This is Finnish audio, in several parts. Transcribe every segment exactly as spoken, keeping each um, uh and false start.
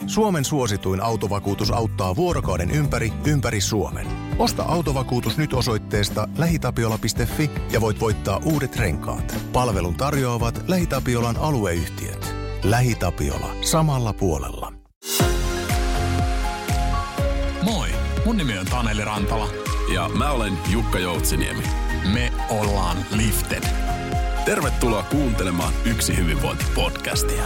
Suomen suosituin autovakuutus auttaa vuorokauden ympäri, ympäri Suomen. Osta autovakuutus nyt osoitteesta lähitapiola piste fi ja voit voittaa uudet renkaat. Palvelun tarjoavat LähiTapiolan alueyhtiöt. LähiTapiola. Samalla puolella. Moi, mun nimi on Taneli Rantala. Ja mä olen Jukka Joutsiniemi. Me ollaan Lifted. Tervetuloa kuuntelemaan Yksi hyvinvointi-podcastia.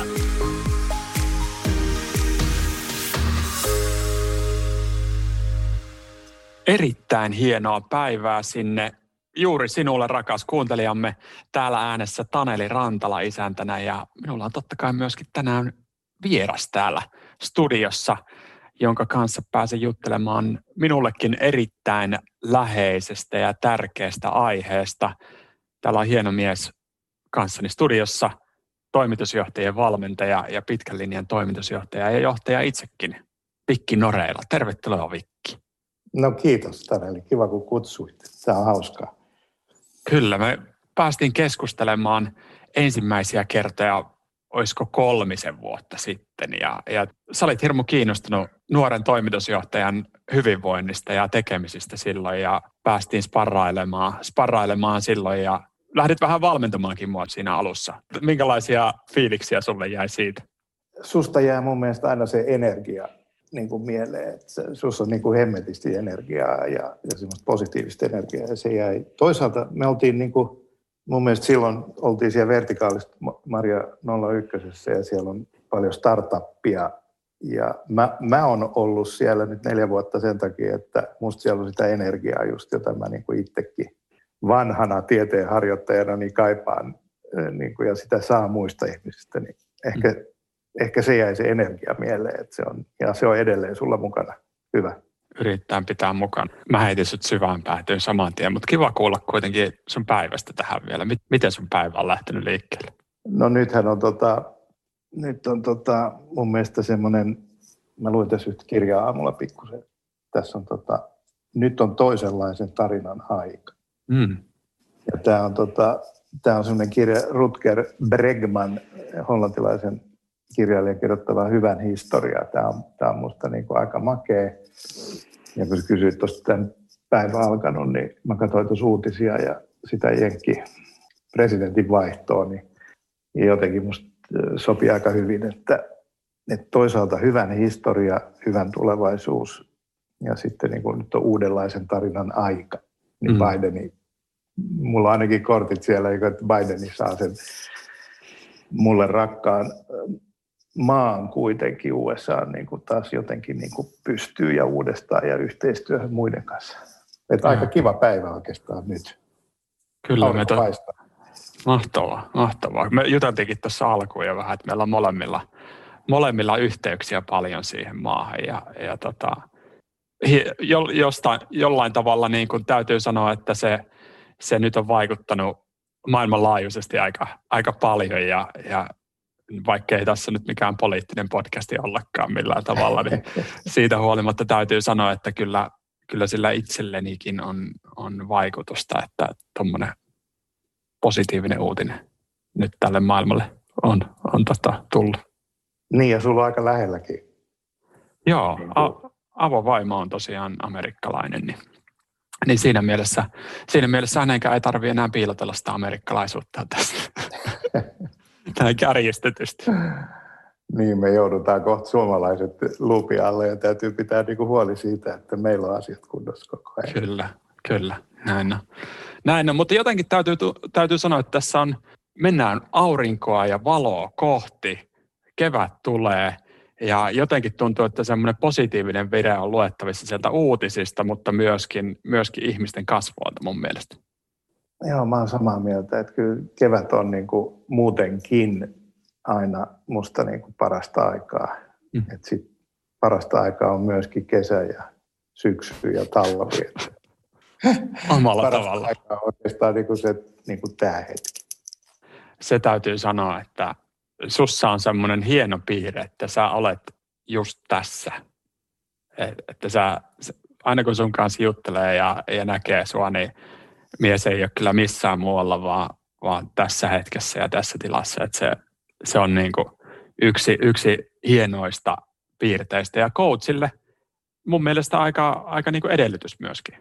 Erittäin hienoa päivää sinne juuri sinulle, rakas kuuntelijamme. Täällä äänessä Taneli Rantala isäntänä ja minulla on totta kai myöskin tänään vieras täällä studiossa, jonka kanssa pääsen juttelemaan minullekin erittäin läheisestä ja tärkeästä aiheesta. Täällä on hieno mies kanssani studiossa, toimitusjohtajien valmentaja ja pitkän linjan toimitusjohtaja ja johtaja itsekin, Vikki Noreila. Tervetuloa, Vikki. No kiitos, Taneli. Kiva, kun kutsuit. Tämä on hauskaa. Kyllä, me päästiin keskustelemaan ensimmäisiä kertoja, olisiko kolmisen vuotta sitten. Ja, ja sä olit hirmu kiinnostunut nuoren toimitusjohtajan hyvinvoinnista ja tekemisistä silloin ja päästiin sparrailemaan, sparrailemaan silloin ja lähdit vähän valmentamaankin mua siinä alussa. Minkälaisia fiiliksiä sulle jäi siitä? Susta jää mun mielestä aina se energia niin kuin mieleen, että sussa on niin kuin hemmetisti energiaa ja, ja semmoista positiivista energiaa ja se jäi. Toisaalta me oltiin niin kuin, mun mielestä silloin oltiin siellä vertikaalista Maria nolla yksi ja siellä on paljon startuppia ja mä, mä oon ollut siellä nyt neljä vuotta sen takia, että musta siellä on sitä energiaa just, jota mä niin kuin itsekin vanhana tieteenharjoittajana niin kaipaan niin kuin, ja sitä saa muista ihmisistä, niin ehkä mm. Ehkä se jäi se energia mieleen, että se on, ja se on edelleen sulla mukana. Hyvä. Yritetään pitää mukana. Mä heitin sut syvään päätyyn saman tien, mutta kiva kuulla kuitenkin sun päivästä tähän vielä. Miten sun päivä on lähtenyt liikkeelle? No nythän on, tota, nyt on tota, mun mielestä semmoinen, mä luin tässä yhtä kirjaa aamulla pikkusen. Tässä on tota, nyt on toisenlaisen tarinan aika. Mm. Ja tää on, tota, tää on semmoinen kirja Rutger Bregman, hollantilaisen kirjailijan kirjoittava hyvän historiaa. Tämä on, tämä on musta niin kuin aika makea. Ja kun kysyit tuosta tämän päivän alkanut, niin mä katsoin tuossa uutisia ja sitä Jenkki presidentin vaihtoa, niin jotenkin musta sopii aika hyvin, että, että toisaalta hyvän historia, hyvän tulevaisuus ja sitten niin kuin nyt on uudenlaisen tarinan aika. Niin mm. Bideni, mulla on ainakin kortit siellä, että Bideni saa sen mulle rakkaan maan kuitenkin U S A niin kuin taas jotenkin niin kuin pystyy ja uudestaan ja yhteistyöhön muiden kanssa. Että aika kiva päivä oikeastaan nyt. Kyllä, me to... mahtavaa, mahtavaa. Me juteltiinkin tuossa alkuun jo vähän, että meillä on molemmilla, molemmilla yhteyksiä paljon siihen maahan ja, ja tota, jo, jostain, jollain tavalla niin kuin täytyy sanoa, että se, se nyt on vaikuttanut maailmanlaajuisesti aika, aika paljon ja, ja vaikka ei tässä nyt mikään poliittinen podcasti ollakaan millään tavalla, niin siitä huolimatta täytyy sanoa, että kyllä, kyllä sillä itsellenikin on, on vaikutusta, että tuommoinen positiivinen uutinen nyt tälle maailmalle on, on tota tullut. Niin ja sulla on aika lähelläkin. Joo, a- avovaimo on tosiaan amerikkalainen, niin, niin siinä mielessä, siinä mielessä hänenkään ei tarvitse enää piilotella sitä amerikkalaisuutta tässä. Tämä kärjistetysti. Niin, me joudutaan kohta suomalaiset luupi alle ja täytyy pitää niinku huoli siitä, että meillä on asiat kunnossa koko ajan. Kyllä, kyllä. Näin on. Näin on, mutta jotenkin täytyy, täytyy sanoa, että tässä on, mennään aurinkoa ja valoa kohti. Kevät tulee ja jotenkin tuntuu, että semmoinen positiivinen vire on luettavissa sieltä uutisista, mutta myöskin, myöskin ihmisten kasvoilta mun mielestä. Joo, mä oon samaa mieltä, että kyllä kevät on niin kuin muutenkin aina musta niin kuin parasta aikaa. Mm. Että sit parasta aikaa on myöskin kesä ja syksy ja talvi. Omalla parasta tavalla. Aikaa on oikeastaan niin kuin se, niin kuin tämä hetki. Se täytyy sanoa, että sussa on semmoinen hieno piirre, että sä olet just tässä. Että sä, aina kun sun kanssa juttelee ja, ja näkee sua, niin mies ei ole kyllä missään muualla, vaan, vaan tässä hetkessä ja tässä tilassa. Että se, se on niin kuin yksi, yksi hienoista piirteistä ja coachille mun mielestä aika, aika niin kuin edellytys myöskin.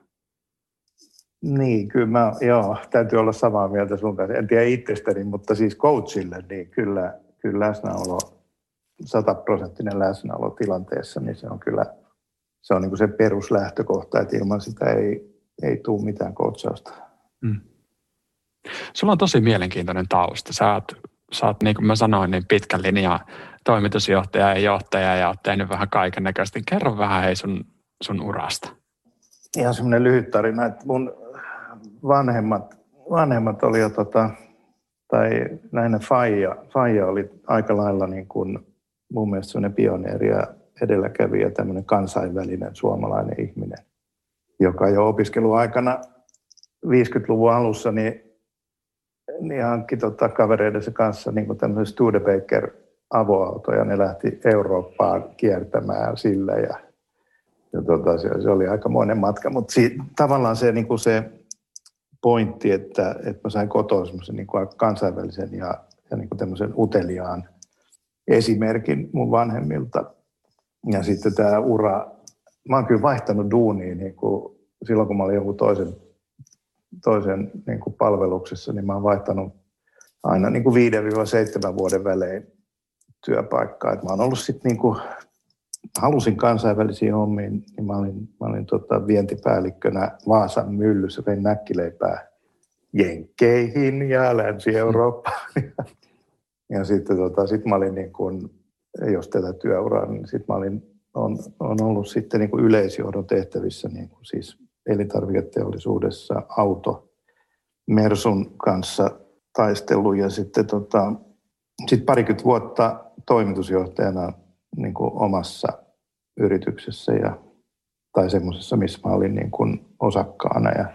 Niin, kyllä mä, joo, täytyy olla samaa mieltä sun kanssa. En tiedä itsestäni, mutta siis coachille, niin kyllä, kyllä läsnäolo, sataprosenttinen läsnäolo tilanteessa, niin se on kyllä, se on niin kuin se peruslähtökohta, että ilman sitä ei, ei tule mitään coachausta. Mm. Sulla on tosi mielenkiintoinen tausta. Sä oot, sä oot niin kuin mä sanoin, niin pitkän linjan toimitusjohtaja ja johtaja ja oot tehnyt vähän kaiken näköistä. Kerro vähän hei sun, sun urasta. Ihan semmoinen lyhyt tarina, että mun vanhemmat, vanhemmat oli jo, tota, tai lähinnä faija, faija oli aika lailla niin kuin mun mielestä semmoinen pioneeri ja edelläkävijä, tämmöinen kansainvälinen suomalainen ihminen, joka jo opiskeluaikana viisikymmentäluvun alussa niin, niin hankki tota, kavereidensa kanssa niin kuin tämmöisen Studebaker avoauto ja ne lähti Eurooppaan kiertämään sillä ja, ja tota, se, se oli aikamoinen matka, mutta si, tavallaan se, niin kuin se pointti, että, että mä sain kotoa semmoisen niin kuin kansainvälisen ja, ja niin kuin tämmöisen uteliaan esimerkin mun vanhemmilta. Ja sitten tämä ura, mä oon kyllä vaihtanut duunia niin kuin silloin, kun mä olin jonkun toisen, toisen niin kuin palveluksessa, niin mä oon vaihtanut aina niin kuin viiden seitsemän vuoden välein työpaikkaa. Et mä oon ollut sitten niin kuin, halusin kansainvälisiin hommiin, niin mä olin, mä olin tota vientipäällikkönä Vaasan myllyssä, vein näkkileipää Jenkkeihin ja Länsi-Eurooppaan. Ja sitten tota, sit mä olin, niin kun, jos tätä työuraa, niin sitten mä olin, on, on ollut sitten niin kuin yleisjohdon tehtävissä, niin kuin siis elintarviketeollisuudessa auto Mersun kanssa taistellut ja sitten tota, sit parikymmentä vuotta toimitusjohtajana niin kuin omassa yrityksessä ja, tai semmoisessa, missä mä olin niin kuin osakkaana. Ja,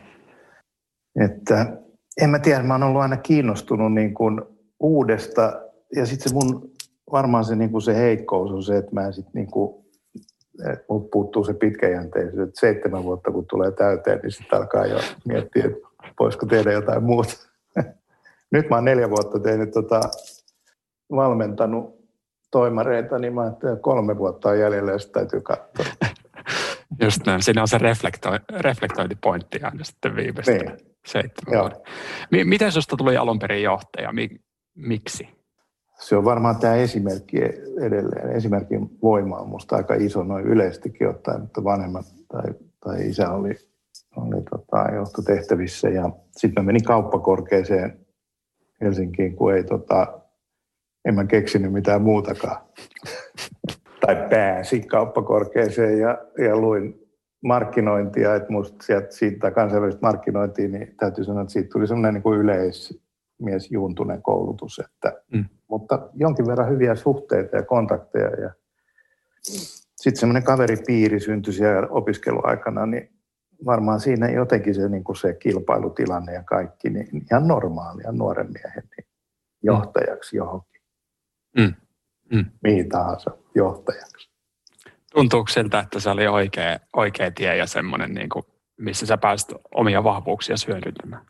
että, en mä tiedä, mä oon ollut aina kiinnostunut niin kuin uudesta ja sitten se mun varmaan se, niin kuin se heikkous on se, että mä sit niin kuin, että mut puuttuu se pitkäjänteisyys, että seitsemän vuotta kun tulee täyteen, niin sitten alkaa jo miettiä, että voisiko tehdä jotain muuta. Nyt mä oon neljä vuotta tehnyt tota, valmentanut toimareita, niin mä ajattelin, että kolme vuotta on jäljellä, jos täytyy katsoa. Just näin. Siinä on se reflektoi- reflektointipointti aina sitten viimeistä niin. seitsemän vuotta. M- miten susta tuli alun perin johtaja? Mi- miksi? Se on varmaan tämä esimerkki edelleen. Esimerkin voima on musta aika iso noin yleisestikin ottaen, mutta vanhemmat tai, tai isä oli, oli tota, johtotehtävissä. Ja sitten mä menin kauppakorkeeseen Helsinkiin, kun ei, tota, en mä keksinyt mitään muutakaan. tai pääsin kauppakorkeeseen ja, ja luin markkinointia, että musta sieltä, siitä kansainvälistä markkinointia, niin täytyy sanoa, että siitä tuli semmoinen niin kuin yleismiesjuntunen koulutus, että, mm. mutta jonkin verran hyviä suhteita ja kontakteja ja sitten semmoinen kaveripiiri syntyi siellä opiskeluaikana, niin varmaan siinä jotenkin se, niin kuin se kilpailutilanne ja kaikki, niin ihan normaalia nuoren miehen niin johtajaksi johonkin. Mm. Mm. Mihin tahansa johtajaksi. Tuntuuko siltä, että se oli oikea, oikea tie ja semmoinen, niin kuin, missä sä pääsit omia vahvuuksia hyödyntämään?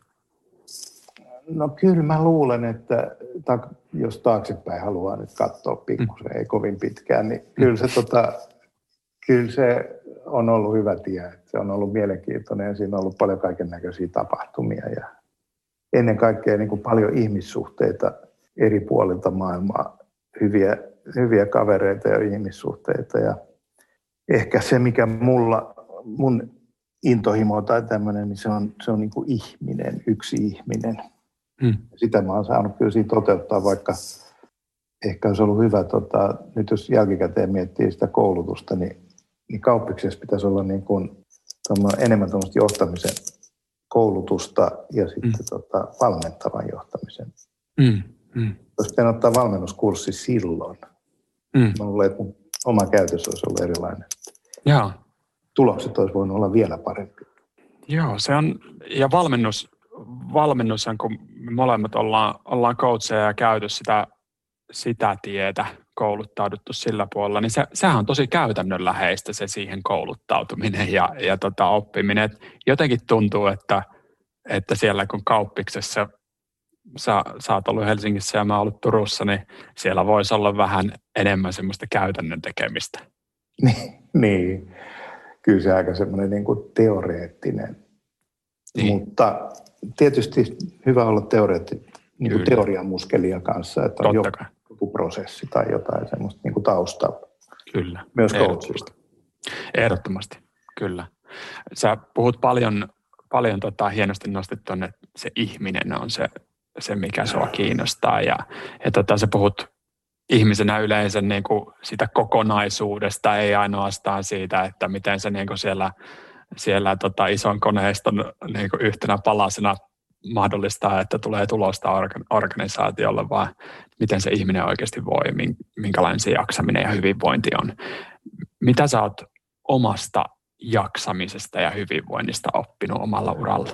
No kyllä mä luulen, että ta, jos taaksepäin haluaa nyt katsoa pikkusen, mm. ei kovin pitkään, niin kyllä se, tota, kyllä se on ollut hyvä tie. Se on ollut mielenkiintoinen ja siinä on ollut paljon kaiken näköisiä tapahtumia ja ennen kaikkea niin kuin paljon ihmissuhteita eri puolilta maailmaa, hyviä, hyviä kavereita ja ihmissuhteita ja ehkä se, mikä mulla, mun intohimo tai tämmöinen, niin se on, se on niin kuin ihminen, yksi ihminen. Hmm. Sitä mä oon saanut kyllä siinä toteuttaa, vaikka ehkä olisi ollut hyvä, tota, nyt jos jälkikäteen miettii sitä koulutusta, niin, niin kauppiksessa pitäisi olla niin kuin, enemmän tuommoista johtamisen koulutusta ja sitten hmm. tota, valmentavan johtamisen. Hmm. Hmm. Olisi pitänyt ottaa valmennuskurssi silloin. Hmm. Mä luulen, että mun oma käytös olisi ollut erilainen. Joo. Tulokset olisi voinut olla vielä parempi. Joo, se on, ja valmennus, valmennus on, kun me molemmat ollaan, ollaan coacheja ja käyty sitä, sitä tietä, kouluttauduttu sillä puolella, niin se, sehän on tosi käytännönläheistä se siihen kouluttautuminen ja, ja tota oppiminen. Et jotenkin tuntuu, että, että siellä kun kauppiksessa sä, sä oot ollut Helsingissä ja mä oon ollut Turussa, niin siellä voisi olla vähän enemmän semmoista käytännön tekemistä. Niin, kyllä se aika semmoinen niin kuin teoreettinen, niin. Mutta tietysti hyvä olla teoreetti, niin kuin teoriamuskelia kanssa, että on joku, joku prosessi tai jotain semmoista niin kuin taustalla. Kyllä, myös coachilla. Ehdottomasti, kyllä. Sä puhut paljon, paljon tota, hienosti nostit tuonne, että se ihminen on se, se mikä sua kiinnostaa ja, ja tota, sä puhut ihmisenä yleensä niin kuin sitä kokonaisuudesta, ei ainoastaan siitä, että miten se niin kuin siellä, siellä tota ison koneiston niin kuin yhtenä palasena mahdollistaa, että tulee tulosta organisaatiolle, vaan miten se ihminen oikeasti voi, minkälainen se jaksaminen ja hyvinvointi on. Mitä sä oot omasta jaksamisesta ja hyvinvoinnista oppinut omalla uralla?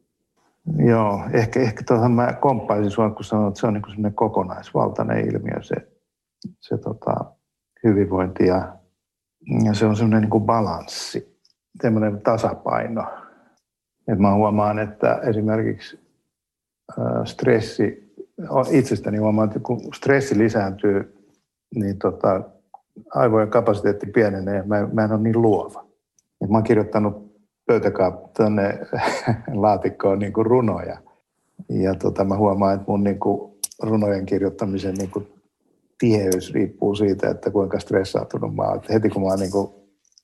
Joo, ehkä, ehkä tuohon mä komppaisin sua, kun sanoit, että se on niin kuin sellainen kokonaisvaltainen ilmiö, se, se tota, hyvinvointi ja, ja se on sellainen niin kuin balanssi, semmoinen tasapaino. Et mä huomaan, että esimerkiksi äh, stressi, itsestäni huomaan, että kun stressi lisääntyy, niin tota, aivojen kapasiteetti pienenee ja mä, mä en ole niin luova. Et mä oon kirjoittanut pöytäkaappiin laatikkoon niin kuin runoja. Ja tota, mä huomaan, että mun niin kuin runojen kirjoittamisen niin kuin tiheys riippuu siitä, että kuinka stressaantunut mä oon. Et heti kun mä oon niin kuin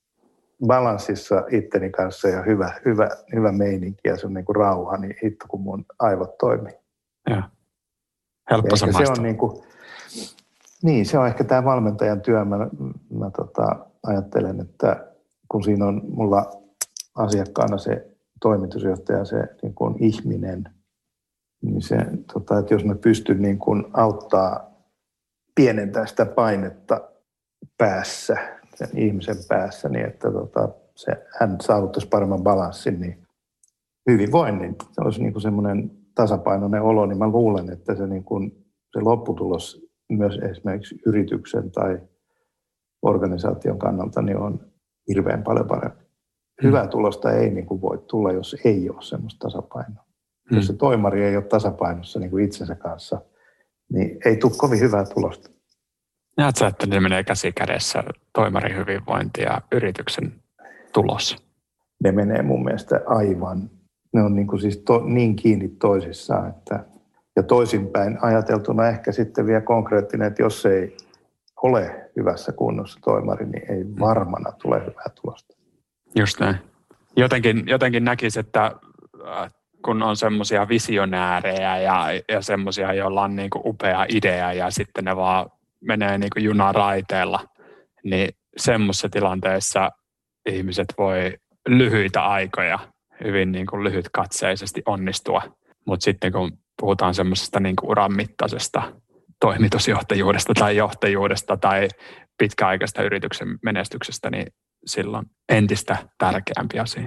balanssissa itteni kanssa ja hyvä, hyvä, hyvä meininki ja se on niin kuin rauha, niin hitto kun mun aivot toimii. Joo. Helppo samasta. Se on niin kuin, niin, se on ehkä tämä valmentajan työ. Mä, mä tota, ajattelen, että kun siinä on mulla asiakkaana se toimitusjohtaja, se niin kuin ihminen, niin se, tota, että jos mä pystyn niin kuin auttaa pienentää sitä painetta päässä, sen ihmisen päässä, niin että tota, se, hän saavuttaisi paremman balanssin, niin hyvinvoinnin, se olisi niin kuin semmoinen tasapainoinen olo, niin mä luulen, että se, niin kuin, se lopputulos myös esimerkiksi yrityksen tai organisaation kannalta niin on hirveän paljon parempi. Hyvää tulosta ei niin kuin voi tulla, jos ei ole semmoista tasapainoa. Hmm. Jos se toimari ei ole tasapainossa niin kuin itsensä kanssa, niin ei tule kovin hyvää tulosta. Näet sä, että ne menee käsi kädessä, toimarin hyvinvointi ja yrityksen tulos? Ne menee mun mielestä aivan, ne on niin, kuin siis to, niin kiinni toisissaan, että ja toisinpäin ajateltuna ehkä sitten vielä konkreettinen, että jos ei ole hyvässä kunnossa toimari, niin ei varmana tule hyvää tulosta. Just näin. Jotenkin, jotenkin näkisi, että kun on semmoisia visionäärejä ja, ja semmoisia, joilla on niin kuin upea idea ja sitten ne vaan menee niin kuin junaraiteella, niin semmoisessa tilanteessa ihmiset voi lyhyitä aikoja hyvin niin kuin lyhytkatseisesti onnistua. Mutta sitten kun puhutaan semmoisesta niin kuin uran mittaisesta toimitusjohtajuudesta tai johtajuudesta tai pitkäaikaista yrityksen menestyksestä, niin silloin entistä tärkeämpi asia.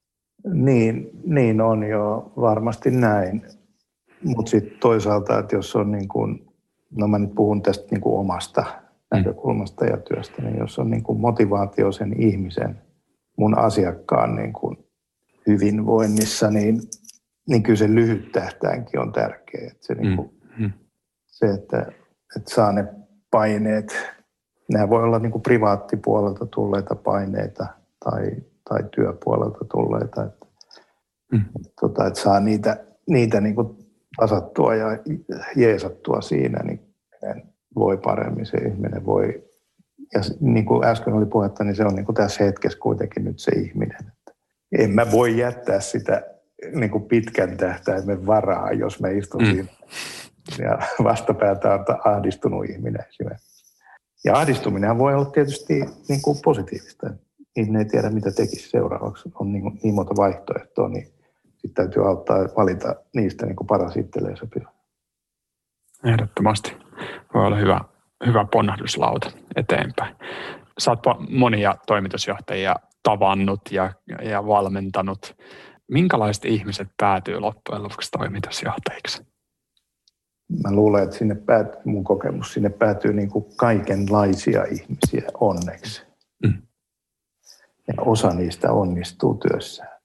Niin, niin on jo varmasti näin. Mutta sitten toisaalta, että jos on niin kuin, no mä nyt puhun tästä niin kuin omasta näkökulmasta ja työstä, niin jos on niin kuin motivaatio sen ihmisen, mun asiakkaan niin kuin hyvinvoinnissa, niin, niin kyllä se lyhyt tähtäinkin on tärkeä. Että se, mm. niin kuin, mm. se että, että saa ne paineet, nämä voi olla niin kuin privaattipuolelta tulleita paineita tai, tai työpuolelta tulleita, että, mm. että, tota, että saa niitä, niitä niin kuin tasattua ja jeesattua siinä, niin voi paremmin, se ihminen voi. Ja niin kuin äsken oli puhetta, niin se on niin kuin tässä hetkessä kuitenkin nyt se ihminen. Että en mä voi jättää sitä niin kuin pitkän tähtäimen varaa, jos mä istun mm. siinä ja vastapäätä on ahdistunut ihminen esimerkiksi. Ja ahdistuminenhan voi olla tietysti niin kuin positiivista. Ihminen ei tiedä, mitä tekisi seuraavaksi. On niin, niin monta vaihtoehtoa, niin sitten täytyy auttaa valita niistä niin kuin paras itselleen sopiva. Ehdottomasti. Voi olla hyvä, hyvä ponnahduslauta eteenpäin. Sä oot monia toimitusjohtajia tavannut ja, ja valmentanut. Minkälaiset ihmiset päätyy loppujen lopuksi toimitusjohtajiksi? Mä luulen, että sinne päätyy, mun kokemus, sinne päätyy niin kuin kaikenlaisia ihmisiä onneksi. Mm. Ja osa niistä onnistuu työssään.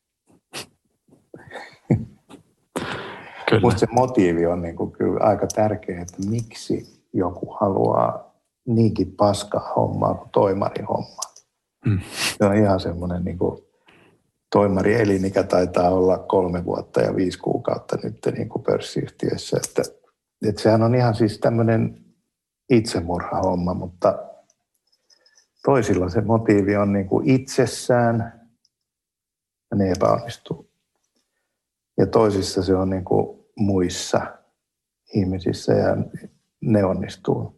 Minusta se motiivi on niin kuin kyllä aika tärkeä, että miksi joku haluaa niinkin paskaa hommaa kuin toimarin hommaa. Mm. Se on ihan semmoinen niin kuin toimari elinikä taitaa olla kolme vuotta ja viisi kuukautta nyt niin kuin pörssiyhtiöissä. Että, että sehän on ihan siis tämmöinen itsemurhahomma, mutta toisilla se motiivi on niin kuin itsessään ja ne epäonnistuu. Ja toisissa se on niin kuin muissa ihmisissä ja ne onnistuu.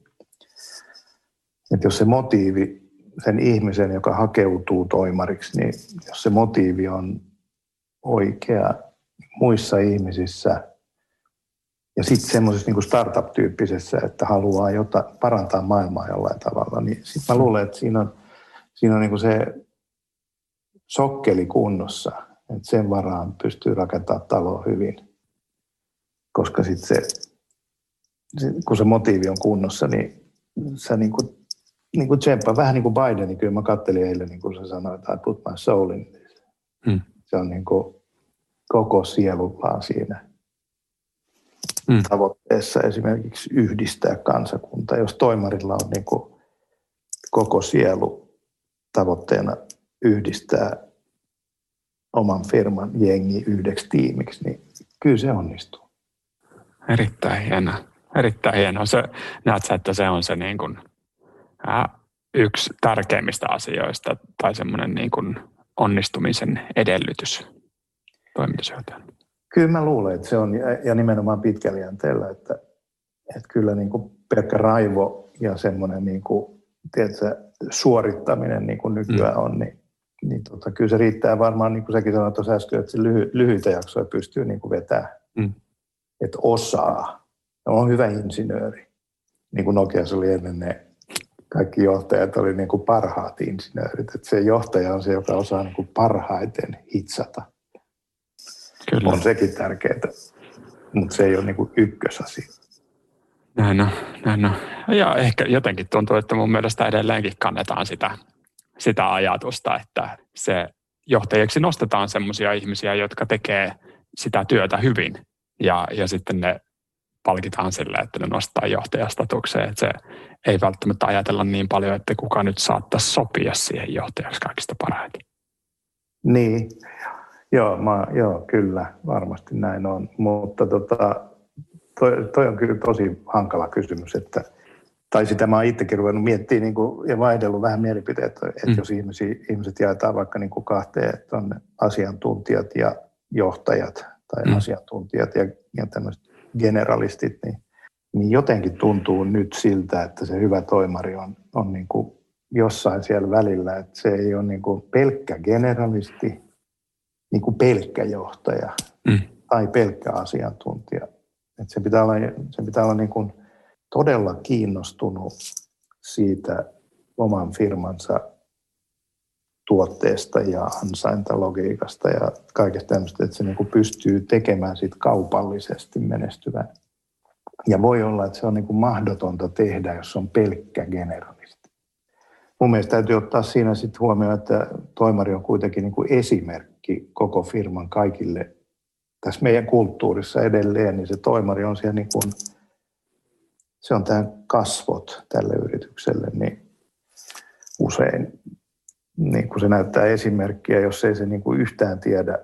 Että jos se motiivi, sen ihmisen, joka hakeutuu toimariksi, niin jos se motiivi on oikea muissa ihmisissä ja sitten semmoisessa niin kuin startup-tyyppisessä, että haluaa jota, parantaa maailmaa jollain tavalla, niin sitten mä luulen, että siinä on, siinä on niin kuin se sokkeli kunnossa, että sen varaan pystyy rakentamaan taloa hyvin. Koska sitten se, kun se motiivi on kunnossa, niin sä niin kuin, niin kuin tsemppa, vähän niin kuin Biden, niin kyllä mä kattelin eilen, niin kuin sä sanoit, että I put my soul in this. Hmm. Se on niin kuin koko sielullaan siinä hmm. tavoitteessa esimerkiksi yhdistää kansakunta. Jos toimarilla on niin kuin koko sielu tavoitteena yhdistää oman firman jengi yhdeksi tiimiksi, niin kyllä se onnistuu. Erittäin hienoa. Erittäin hienoa. Se, näet sä, että se on se niin kuin, ää, yksi tärkeimmistä asioista tai semmoinen niin kuin onnistumisen edellytys toimitusjohtajana? Kyllä mä luulen, että se on, ja nimenomaan pitkällä jänteellä, että, että kyllä niin kuin pelkkä raivo ja semmoinen niin kuin, tiedätkö, suorittaminen niin kuin nykyään mm. on, niin, niin tota, kyllä se riittää varmaan, niin kuin säkin sanoit tuossa äsken, että se lyhy, lyhyitä jaksoja pystyy niin kuin vetämään. Mm. Että osaa. On hyvä insinööri. Niin kuin Nokiassa oli ennen ne kaikki johtajat oli niin kuin parhaat insinöörit. Että se johtaja on se, joka osaa niin kuin parhaiten hitsata. Kyllä. On sekin tärkeää, mutta se ei ole niin kuin ykkösasia. Näin on, näin on. Ja ehkä jotenkin tuntuu, että mun mielestä edelleenkin kannetaan sitä, sitä ajatusta, että se johtajiksi nostetaan semmoisia ihmisiä, jotka tekee sitä työtä hyvin. Ja, ja sitten ne palkitaan sille, että ne nostaa johtajastatukseen. Että se ei välttämättä ajatella niin paljon, että kuka nyt saattaisi sopia siihen johtajaksi kaikista parhaiten. Niin, joo, mä, joo kyllä, varmasti näin on. Mutta tota, toi, toi on kyllä tosi hankala kysymys, että tai sitä mä oon itsekin ruvennut miettimään niin kuin, ja vaihdellut vähän mielipiteet, että mm. jos ihmisiä, ihmiset jaetaan vaikka niin kuin kahteen, että on asiantuntijat ja johtajat, tai mm. asiantuntijat ja, ja tämmöiset generalistit, niin, niin jotenkin tuntuu nyt siltä, että se hyvä toimari on, on niin kuin jossain siellä välillä, että se ei ole niin kuin pelkkä generalisti, niin kuin pelkkä johtaja mm. tai pelkkä asiantuntija. Että se pitää olla, se pitää olla niin kuin todella kiinnostunut siitä oman firmansa tuotteesta ja ansaintalogiikasta ja kaikesta tämmöistä, että se niin kuin pystyy tekemään siitä kaupallisesti menestyvän. Ja voi olla, että se on niin kuin mahdotonta tehdä, jos on pelkkä generalisti. Mun mielestä täytyy ottaa siinä sitten huomioon, että toimari on kuitenkin niin kuin esimerkki koko firman kaikille. Tässä meidän kulttuurissa edelleen, niin se toimari on siellä niin kuin, se on tämä kasvot tälle yritykselle, niin usein niin kun se näyttää esimerkkiä, jos ei se niin kuin yhtään tiedä,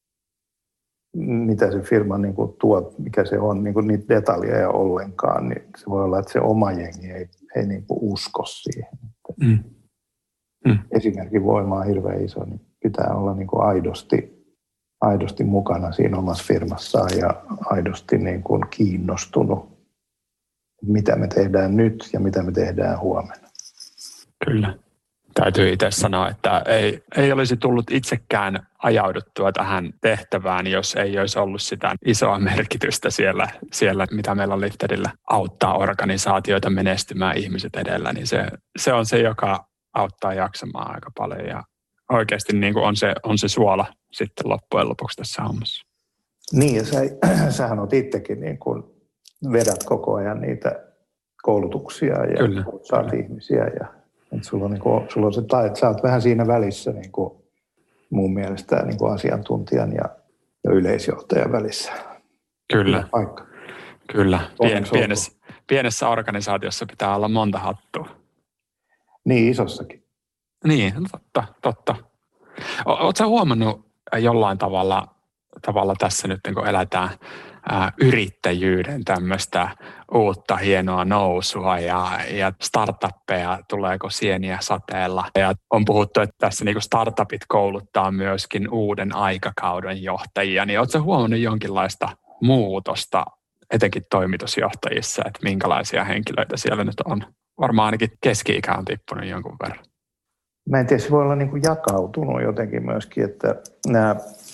mitä se firma niin kuin tuo, mikä se on, niin kuin niitä detaljeja ollenkaan, niin se voi olla, että se oma jengi ei, ei niin kuin usko siihen. Mm. Mm. Esimerkin voima on hirveän iso, niin pitää olla niin kuin aidosti, aidosti mukana siinä omassa firmassaan ja aidosti niin kuin kiinnostunut, mitä me tehdään nyt ja mitä me tehdään huomenna. Kyllä. Täytyy itse sanoa, että ei, ei olisi tullut itsekään ajauduttua tähän tehtävään, jos ei olisi ollut sitä isoa merkitystä siellä, siellä mitä meillä on Lifterillä auttaa organisaatioita menestymään ihmiset edellä, niin se, se on se, joka auttaa jaksamaan aika paljon ja oikeasti niin kuin on, se, on se suola sitten loppujen lopuksi tässä hommassa. Niin ja sä, sähän olet itsekin niin kuin vedät koko ajan niitä koulutuksia ja kyllä, saat kyllä. ihmisiä ja että sulla on, niin kuin, sulla on se taito, että sä oot vähän siinä välissä niin kuin mun mielestä niin kuin asiantuntijan ja, ja yleisjohtajan välissä. Kyllä, paikka. Kyllä. Pien, pienessä, pienessä organisaatiossa pitää olla monta hattua. Niin, isossakin. Niin, totta, totta. Oletko huomannut jollain tavalla, tavalla tässä nyt, kun eletään ää, yrittäjyyden tämmöistä uutta hienoa nousua ja, ja startuppeja, tuleeko sieniä sateella. Ja on puhuttu, että tässä niin kuin startupit kouluttaa myöskin uuden aikakauden johtajia. Niin oletko huomannut jonkinlaista muutosta, etenkin toimitusjohtajissa, että minkälaisia henkilöitä siellä nyt on? Varmaan ainakin keski-ikä on tippunut jonkun verran. Mä en tiedä, se voi olla niin kuin jakautunut jotenkin myöskin, että nämä,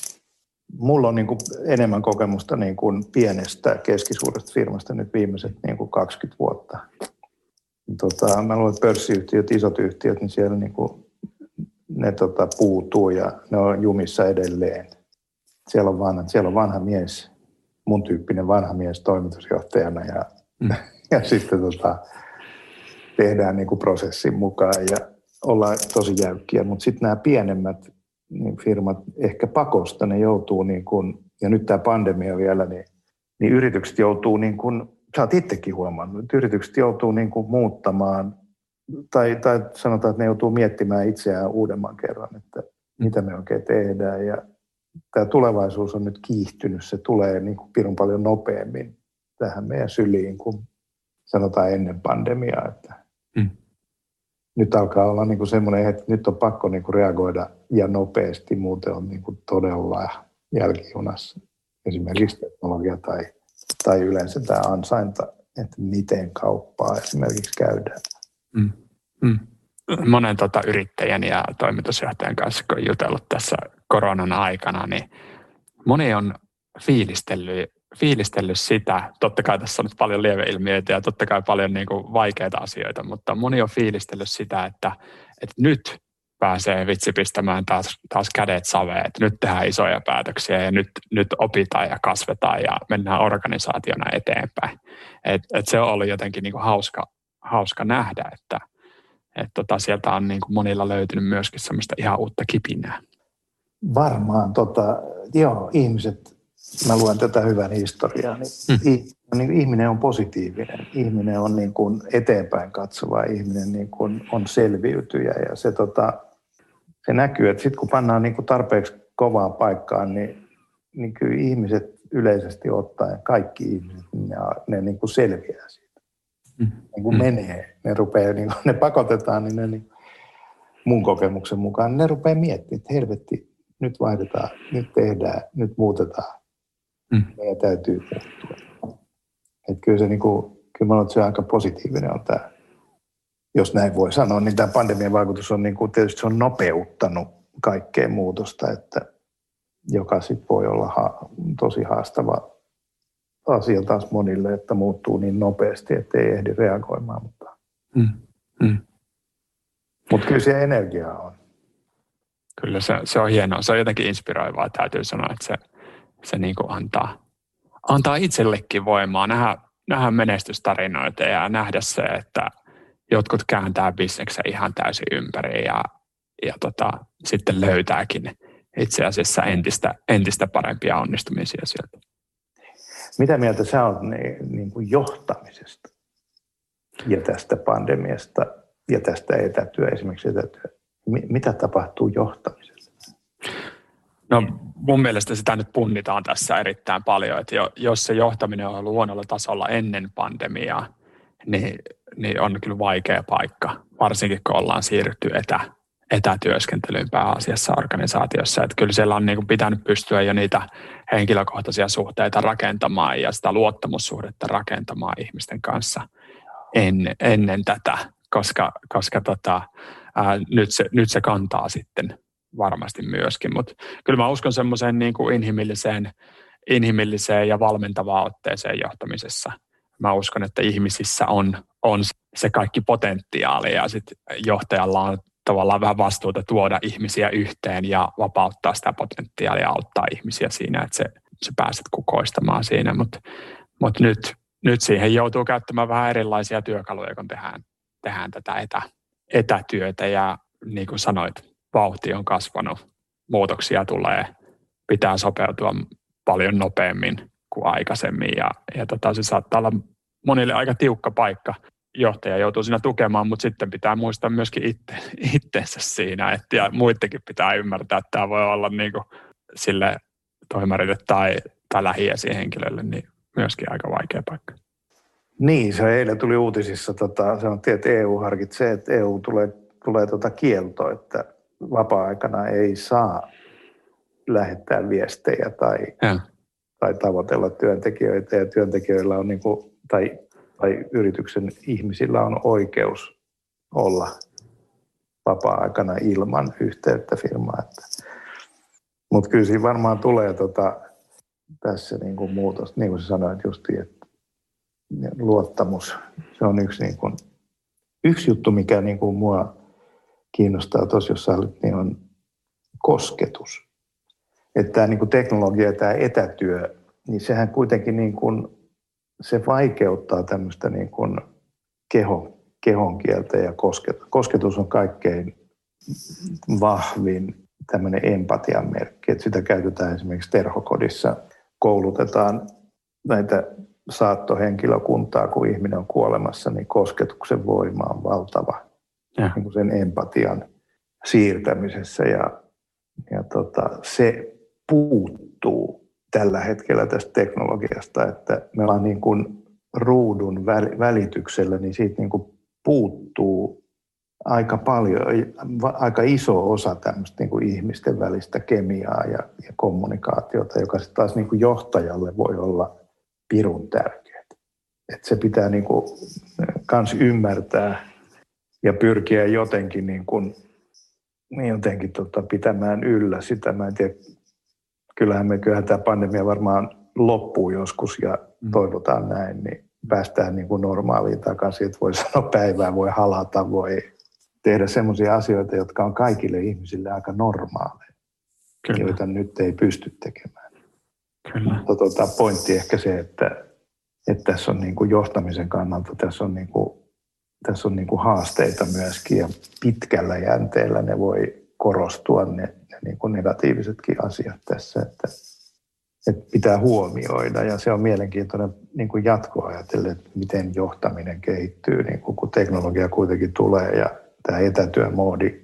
mulla on niin kuin enemmän kokemusta niin kuin pienestä keskisuuresta firmasta nyt viimeiset niin kuin kaksikymmentä vuotta. Tota, mä luulen, että pörssiyhtiöt, isot yhtiöt, niin siellä niin kuin, ne tota, puutuu ja ne on jumissa edelleen. Siellä on vanha, siellä on vanha mies, mun tyyppinen vanha mies toimitusjohtajana ja, mm. ja sitten tota, tehdään niin kuin prosessin mukaan ja ollaan tosi jäykkiä, mutta sitten nämä pienemmät niin firmat ehkä pakosta, ne joutuu, niin kun, ja nyt tämä pandemia vielä, niin, niin yritykset joutuu, niin kun, sä oot itsekin huomannut, että yritykset joutuu niin kun muuttamaan, tai, tai sanotaan, että ne joutuu miettimään itseään uudemman kerran, että mitä me oikein tehdään, ja tämä tulevaisuus on nyt kiihtynyt, se tulee niin kuin pirun paljon nopeammin tähän meidän syliin kuin sanotaan ennen pandemiaa, että mm. nyt alkaa olla niin kuin semmoinen, että nyt on pakko niin kuin reagoida ja nopeasti, muuten on niin kuin todella jälkijunassa esimerkiksi teknologia tai, tai yleensä tämä ansainta, että miten kauppaa esimerkiksi käydään. Mm. Mm. Monen tota, yrittäjän ja toimitusjohtajan kanssa, kun on jutellut tässä koronan aikana, niin moni on fiilistellyt, fiilistellyt sitä, totta kai tässä on nyt paljon lieveilmiöitä ja totta kai paljon niin kuin vaikeita asioita, mutta moni on fiilistellyt sitä, että, että nyt pääsee vitsi pistämään taas, taas kädet saveen, että nyt tehdään isoja päätöksiä ja nyt, nyt opitaan ja kasvetaan ja mennään organisaationa eteenpäin. Et, et se on ollut jotenkin niin kuin hauska, hauska nähdä, että et tota, sieltä on niin kuin monilla löytynyt myöskin semmoista ihan uutta kipinää. Varmaan, tota, joo, ihmiset, mä luen tätä hyvän historiaa, niin, hmm. niin ihminen on positiivinen, ihminen on niin kuin eteenpäin katsova, ihminen niin kuin on selviytyjä ja se, tota, se näkyy, että sitten kun pannaan niin kuin tarpeeksi kovaa paikkaan, niin, niin kyllä ihmiset yleisesti ottaen, kaikki ihmiset, ne, ne niin kuin selviää siitä. Hmm. Niin kuin hmm. menee, ne rupeaa, niin kuin ne pakotetaan, niin ne niin, mun kokemuksen mukaan, ne rupeaa miettimään, että helvetti, nyt vaihdetaan, nyt tehdään, nyt muutetaan. Mm. Meidän täytyy muuttua. Että kyllä se, niin kuin, kyllä mä olen, että se aika positiivinen on tämä, jos näin voi sanoa, niin tämä pandemian vaikutus on niin kuin, tietysti se on nopeuttanut kaikkea muutosta, että joka sitten voi olla ha- tosi haastava asia taas monille, että muuttuu niin nopeasti, ettei ehdi reagoimaan. Mutta mm. Mm. Mut kyllä se energiaa on. Kyllä se, se on hienoa. Se on jotenkin inspiroivaa, täytyy sanoa, että se, se niin kuin antaa, antaa itsellekin voimaa nähdä, nähdä menestystarinoita ja nähdä se, että jotkut kääntää bisneksen ihan täysin ympäri ja, ja tota, sitten löytääkin itse asiassa entistä, entistä parempia onnistumisia sieltä. Mitä mieltä sä olet niin, niin kuin johtamisesta ja tästä pandemiasta ja tästä etätyö, esimerkiksi etätyö? Mitä tapahtuu johtamisessa? No mun mielestä sitä nyt punnitaan tässä erittäin paljon, että jos se johtaminen on ollut huonolla tasolla ennen pandemiaa, niin, niin on kyllä vaikea paikka, varsinkin kun ollaan siirrytty etä, etätyöskentelyyn pääasiassa organisaatiossa. Että kyllä siellä on niin kuin pitänyt pystyä jo niitä henkilökohtaisia suhteita rakentamaan ja sitä luottamussuhdetta rakentamaan ihmisten kanssa ennen, ennen tätä, koska, koska tota, ää, nyt, se, nyt se kantaa sitten varmasti myöskin. Mutta kyllä mä uskon semmoiseen niin kuin inhimilliseen, inhimilliseen ja valmentavaan otteeseen johtamisessa. Mä uskon, että ihmisissä on, on se kaikki potentiaali ja sitten johtajalla on tavallaan vähän vastuuta tuoda ihmisiä yhteen ja vapauttaa sitä potentiaalia ja auttaa ihmisiä siinä, että se, se pääset kukoistamaan siinä. Mutta mut nyt, nyt siihen joutuu käyttämään vähän erilaisia työkaluja, kun tehdään, tehdään tätä etä, etätyötä ja niin kuin sanoit, vauhti on kasvanut, muutoksia tulee, pitää sopeutua paljon nopeammin kuin aikaisemmin ja, ja tota, se saattaa olla monille aika tiukka paikka johtaja joutuu siinä tukemaan, mutta sitten pitää muistaa myöskin itse, itsensä siinä, että ja muidenkin pitää ymmärtää, että tämä voi olla niin kuin sille toimarille tai, tai lähiesihenkilölle niin myöskin aika vaikea paikka. Niin, se eilen tuli uutisissa, tota, sanottiin, että E U harkitsee, että E U tulee, tulee tota kielto, että vapaa-aikana ei saa lähettää viestejä tai, tai tavoitella työntekijöitä ja työntekijöillä on niin kuin, tai, tai yrityksen ihmisillä on oikeus olla vapaa-aikana ilman yhteyttä firmaan. Mutta kyllä siinä varmaan tulee tota, tässä niin kuin muutos, niin kuin sä sanoit justiin, että luottamus, se on yksi, niin kuin, yksi juttu, mikä niin kuin mua kiinnostaa tuossa, jos sä olet, niin on kosketus. Että tämä niin kuin teknologia ja tämä etätyö, niin sehän kuitenkin niin kuin, se vaikeuttaa tämmöistä niin kuin keho, kehon kieltä ja kosketus. Kosketus on kaikkein vahvin tämmöinen empatian merkki, että sitä käytetään esimerkiksi terhokodissa, koulutetaan näitä saattohenkilökuntaa, kun ihminen on kuolemassa, niin kosketuksen voima on valtava niin kuin sen empatian siirtämisessä ja, ja tota, se puuttuu tällä hetkellä tästä teknologiasta, että me ollaan niin kuin ruudun välityksellä, niin siitä niin kuin puuttuu aika paljon, aika iso osa tämmöistä niin kuin ihmisten välistä kemiaa ja, ja kommunikaatiota, joka sitten taas niin kuin johtajalle voi olla pirun tärkeää. Että se pitää niin kuin kans ymmärtää ja pyrkiä jotenkin, niin kuin, jotenkin tota pitämään yllä sitä. Mä en tiedä, kyllähän me kyllähän tämä pandemia varmaan loppuu joskus ja toivotaan näin, niin päästään niin kuin normaaliin takaisin, että voi sanoa päivää, voi halata, voi tehdä semmoisia asioita, jotka on kaikille ihmisille aika normaaleja, Kyllä. joita nyt ei pysty tekemään. Kyllä. Mutta tota, pointti ehkä se, että, että tässä on niin kuin johtamisen kannalta, tässä on, niin kuin, tässä on niin kuin haasteita myöskin ja pitkällä jänteellä ne voi korostua ne, ne niin kuin negatiivisetkin asiat tässä, että, että pitää huomioida ja se on mielenkiintoinen niin kuin jatkoa ajatellen, että miten johtaminen kehittyy, niin kuin, kun teknologia kuitenkin tulee ja tämä etätyömoodi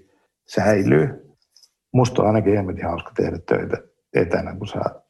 säilyy. Musta on ainakin hemmetin hauska tehdä töitä etänä, kun saa,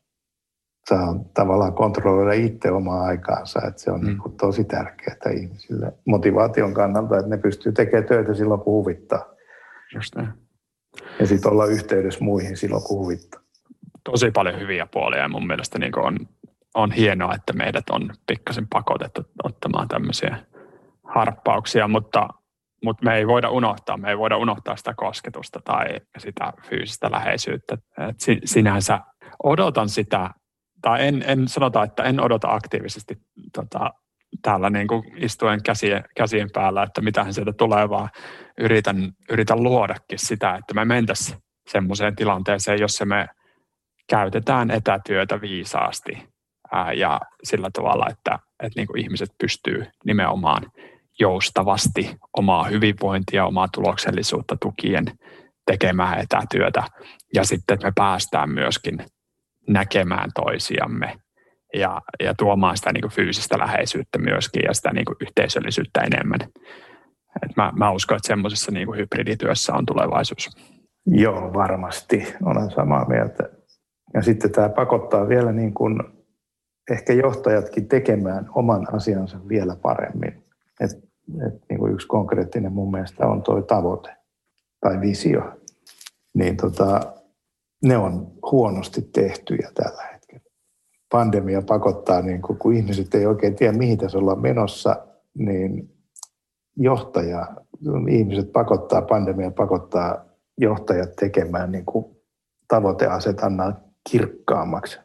saa tavallaan kontrolloida itse omaa aikaansa. Että se on mm. niin kuin tosi tärkeää ihmisille motivaation kannalta, että ne pystyy tekemään töitä silloin, kun huvittaa. Just näin. Ja sitten olla yhteydessä muihin silloin, kun huvittaa. Tosi paljon hyviä puolia ja mun mielestä niin on, on hienoa, että meidät on pikkasen pakotettu ottamaan tämmöisiä harppauksia, mutta Mutta me ei voida unohtaa, me ei voida unohtaa sitä kosketusta tai sitä fyysistä läheisyyttä. Et sinänsä odotan sitä, tai en, en sanota, että en odota aktiivisesti tota, täällä niin kuin istuen käsien, käsien päällä, että mitähän sieltä tulee, vaan yritän, yritän luodakin sitä, että me mentäisiin semmoiseen tilanteeseen, jossa me käytetään etätyötä viisaasti ää, ja sillä tavalla, että, että niin kuin ihmiset pystyy nimenomaan joustavasti omaa hyvinvointia, omaa tuloksellisuutta tukien tekemään etätyötä. Ja sitten, että me päästään myöskin näkemään toisiamme ja, ja tuomaan sitä niin kuin fyysistä läheisyyttä myöskin ja sitä niin kuin yhteisöllisyyttä enemmän. Et mä, mä uskon, että semmoisessa niin kuin hybridityössä on tulevaisuus. Joo, varmasti. Olen samaa mieltä. Ja sitten tämä pakottaa vielä niin kuin ehkä johtajatkin tekemään oman asiansa vielä paremmin. Et, et niin kuin yksi konkreettinen mun mielestä on tuo tavoite tai visio. Niin tota, ne on huonosti tehtyjä tällä hetkellä. Pandemia pakottaa, niin kun, kun ihmiset ei oikein tiedä, mihin tässä ollaan menossa, niin johtaja, ihmiset pakottaa, pandemia pakottaa johtajat tekemään niin kuin tavoiteasetannan kirkkaammaksi,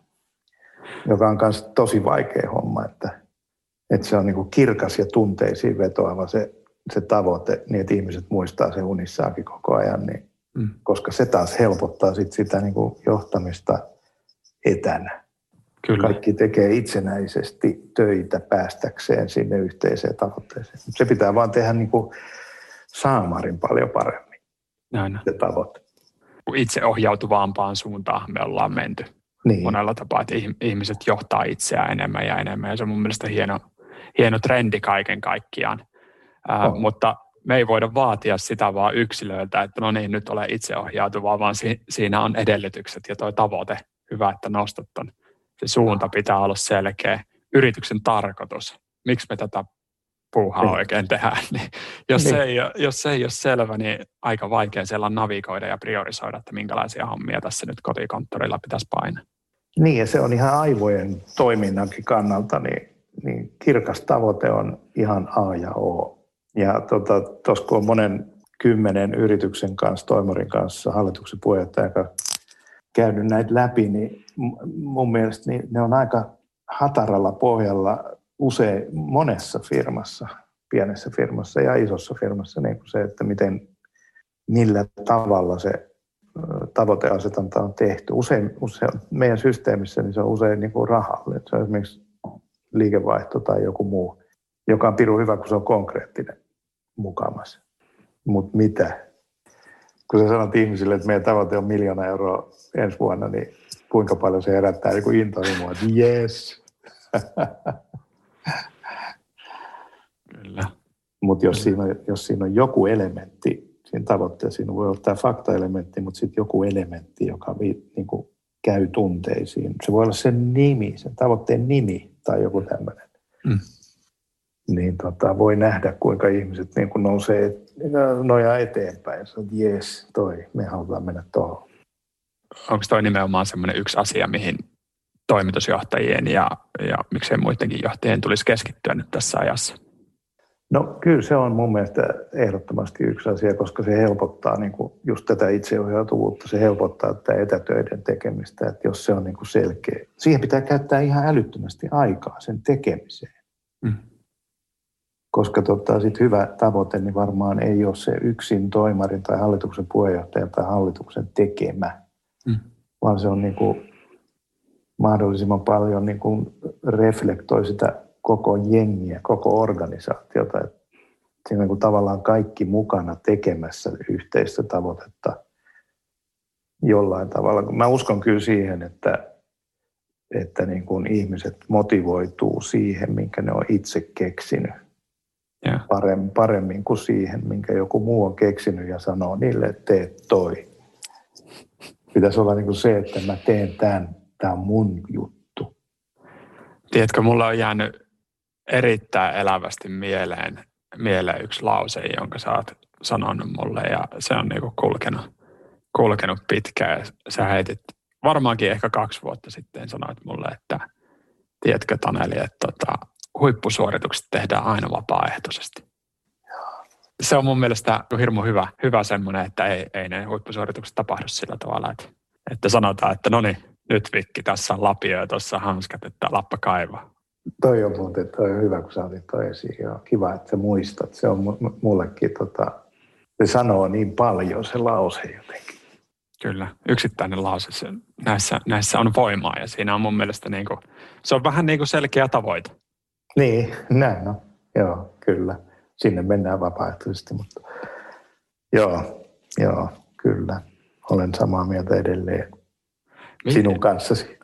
joka on myös tosi vaikea homma, että, että se on niin kuin kirkas ja tunteisiin vetoava se, se tavoite, niin että ihmiset muistaa sen unissaankin koko ajan, niin, mm. koska se taas helpottaa sit sitä niin kuin johtamista etänä. Kyllä. Kaikki tekee itsenäisesti töitä päästäkseen sinne yhteiseen tavoitteeseen. Se pitää vaan tehdä niin kuin saamarin paljon paremmin, Näin. se tavoite. Itse ohjautuvampaan suuntaan me ollaan menty niin. monella tapaa, että ihmiset johtaa itseään enemmän ja enemmän. Ja se on mun mielestä hieno, hieno trendi kaiken kaikkiaan. Ää, mutta me ei voida vaatia sitä vaan yksilöiltä, että no niin, nyt ole itseohjautuvaa, vaan si- siinä on edellytykset ja tuo tavoite. Hyvä, että nostat ton. Se suunta pitää olla selkeä. Yrityksen tarkoitus. Miksi me tätä puuhaa niin oikein tehdään? Niin jos, niin. Se ei, jos se ei ole selvä, niin aika vaikea siellä navigoida ja priorisoida, että minkälaisia hommia tässä nyt kotikonttorilla pitäisi painaa. Niin, ja se on ihan aivojen toiminnankin kannalta, niin, niin kirkas tavoite on ihan A ja O. Ja tuossa tota, kun on monen kymmenen yrityksen kanssa, toimarin kanssa, hallituksen puheenjohtajan kanssa käynyt näitä läpi, niin mun mielestä niin ne on aika hataralla pohjalla usein monessa firmassa, pienessä firmassa ja isossa firmassa, niin kuin se, että miten, millä tavalla se tavoiteasetanta on tehty. Usein, usein meidän systeemissä niin se on usein niin kuin rahalle. Se on esimerkiksi liikevaihto tai joku muu, joka on pirun hyvä, kun se on konkreettinen mukamas. Mutta mitä? Kun sä sanot ihmisille, että meidän tavoite on miljoona euroa ensi vuonna, niin kuinka paljon se herättää joku intohimoa, että jes. Kyllä. Mutta jos, jos siinä on joku elementti siinä tavoitteessa, siinä voi olla tämä faktaelementti, mutta sitten joku elementti, joka vi, niin kuin käy tunteisiin. Se voi olla sen nimi, sen tavoitteen nimi tai joku tämmöinen. Mm. Niin tota, voi nähdä, kuinka ihmiset niin kuin nousee, nojaa eteenpäin ja sanoo, että jes, toi, me halutaan mennä tuohon. Onko toi nimenomaan semmoinen yksi asia, mihin toimitusjohtajien ja, ja miksei muidenkin johtajien tulisi keskittyä nyt tässä ajassa? No kyllä se on mun mielestä ehdottomasti yksi asia, koska se helpottaa niin kuin just tätä itseohjautuvuutta, se helpottaa tätä etätöiden tekemistä, että jos se on niin kuin selkeä. Siihen pitää käyttää ihan älyttömästi aikaa sen tekemiseen. Mm. Koska tota, sit hyvä tavoite niin varmaan ei ole se yksin toimarin tai hallituksen puheenjohtajan tai hallituksen tekemä, mm. vaan se on niin kuin mahdollisimman paljon niin kuin reflektoi sitä koko jengiä, koko organisaatiota. Että siinä on niin tavallaan kaikki mukana tekemässä yhteistä tavoitetta jollain tavalla. Mä uskon kyllä siihen, että, että niin kuin ihmiset motivoituu siihen, minkä ne on itse keksinyt. Yeah. Paremmin, paremmin kuin siihen, minkä joku muu on keksinyt ja sanoo niille, että tee toi. Pitäisi olla niin kuin se, että mä teen tämän, tämä on mun juttu. Tiedätkö, mulla on jäänyt erittäin elävästi mieleen, mieleen yksi lause, jonka sä oot sanonut mulle ja se on niinku kulkenut, kulkenut pitkään. Sä heitit varmaankin ehkä kaksi vuotta sitten sanoit mulle, että tiedätkö Taneli, että tota, huippusuoritukset tehdään aina vapaaehtoisesti. Se on mun mielestä hirmu hyvä, hyvä semmoinen, että ei, ei ne huippusuoritukset tapahdu sillä tavalla, että, että sanotaan, että no niin, nyt Vikki, tässä on lapio ja tuossa hanskat, että lappa kaivaa. Toi on muuten toi on hyvä, kun sä otit toi esiin. Joo, kiva, että sä muistat. Se on mullekin, tota, se sanoo niin paljon se lause jotenkin. Kyllä, yksittäinen lause. Se, näissä, näissä on voimaa ja siinä on mun mielestä niin kuin, se on vähän niin kuin selkeä tavoite. Niin, näin on. Joo, kyllä. Sinne mennään vapaaehtoisesti, mutta joo, joo, kyllä. Olen samaa mieltä edelleen sinun kanssasi.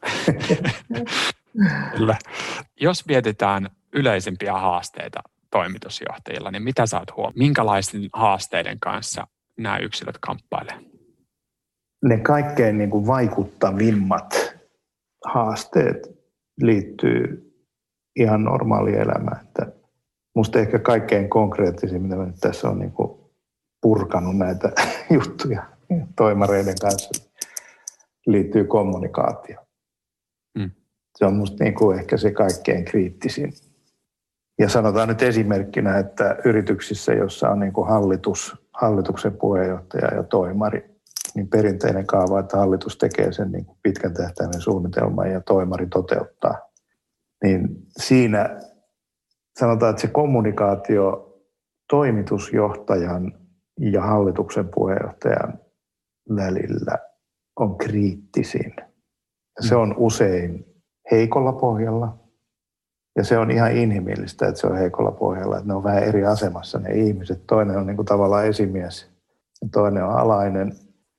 Kyllä. Jos mietitään yleisimpiä haasteita toimitusjohtajilla, niin mitä sä oot huomioon? Minkälaisten haasteiden kanssa nämä yksilöt kamppailee? Ne kaikkein niin kuin vaikuttavimmat haasteet liittyy ihan normaaliin elämään. Että musta ehkä kaikkein konkreettisin, mitä mä nyt tässä on niin kuin purkanut näitä juttuja toimareiden kanssa, liittyy kommunikaatioon. Mm. Se on musta niin kuin ehkä se kaikkein kriittisin. Ja sanotaan nyt esimerkkinä, että yrityksissä, jossa on niin kuin hallitus, hallituksen puheenjohtaja ja toimari, niin perinteinen kaava, että hallitus tekee sen niin kuin pitkän tähtäimen suunnitelman ja toimari toteuttaa. Niin siinä sanotaan, että se kommunikaatio toimitusjohtajan ja hallituksen puheenjohtajan välillä on kriittisin. Se on usein heikolla pohjalla ja se on ihan inhimillistä, että se on heikolla pohjalla, että ne on vähän eri asemassa ne ihmiset. Toinen on niin kuin tavallaan esimies ja toinen on alainen.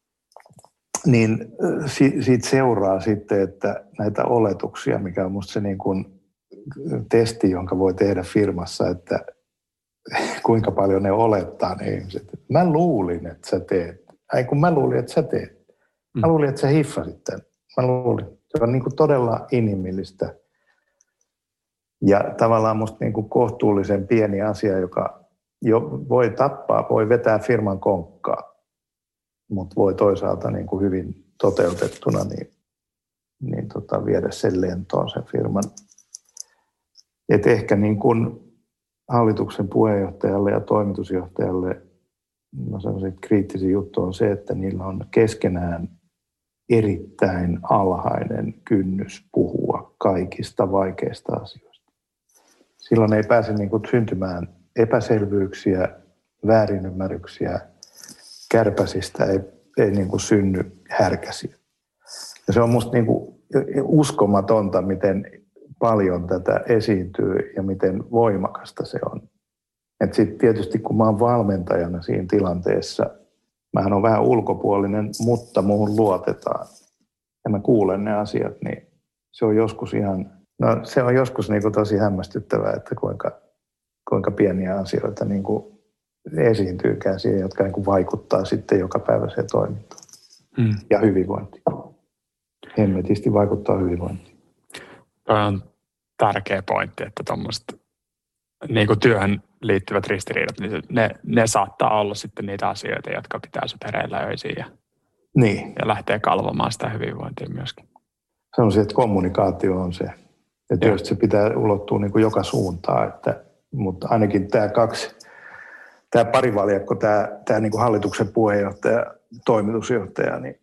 Niin siitä seuraa sitten, että näitä oletuksia, mikä on musta se niin kuin testi, jonka voi tehdä firmassa, että kuinka paljon ne olettaa ne ihmiset. Mä luulin, että sä teet. Ei kun mä luulin, että sä teet. Mä luulin, että sä hiffasit tämän. Mä luulin. Se on niin kuin todella inhimillistä. Ja tavallaan musta niin kuin kohtuullisen pieni asia, joka jo voi tappaa, voi vetää firman konkkaa, mutta voi toisaalta niin kuin hyvin toteutettuna niin, niin tota, viedä sen lentoon sen firman. Et ehkä niin kuin hallituksen puheenjohtajalle ja toimitusjohtajalle no sellaiset kriittisin juttu on se, että niillä on keskenään erittäin alhainen kynnys puhua kaikista vaikeista asioista. Silloin ei pääse niin kuin syntymään epäselvyyksiä, väärinymmärryksiä, kärpäsistä ei, ei niin kuin synny härkäsiä. Ja se on musta niin kuin uskomatonta, miten paljon tätä esiintyy ja miten voimakasta se on. Et sit tietysti kun mä oon valmentajana siinä tilanteessa, mähän on vähän ulkopuolinen, mutta muuhun luotetaan. Ja mä kuulen ne asiat, niin se on joskus ihan, no se on joskus niin kuin tosi hämmästyttävää, että kuinka, kuinka pieniä asioita niin kuin esiintyykään siihen, jotka niin kuin vaikuttaa sitten jokapäiväiseen toimintaan mm. ja hyvinvointiin. Hemmetisti vaikuttaa hyvinvointiin. Tämä on tärkeä pointti, että tuommoiset niin kuin työhön liittyvät ristiriidat, niin ne, ne saattaa olla sitten niitä asioita, jotka pitää sut hereillä öisiin ja, niin. ja lähtee kalvomaan sitä hyvinvointia myöskin. Sanoisin, että kommunikaatio on se. Ja tietysti se pitää ulottua niin kuin joka suuntaan, että, mutta ainakin tämä kaksi, tämä parivaljakko, tämä, tämä niin kuin hallituksen puheenjohtaja, toimitusjohtaja, niin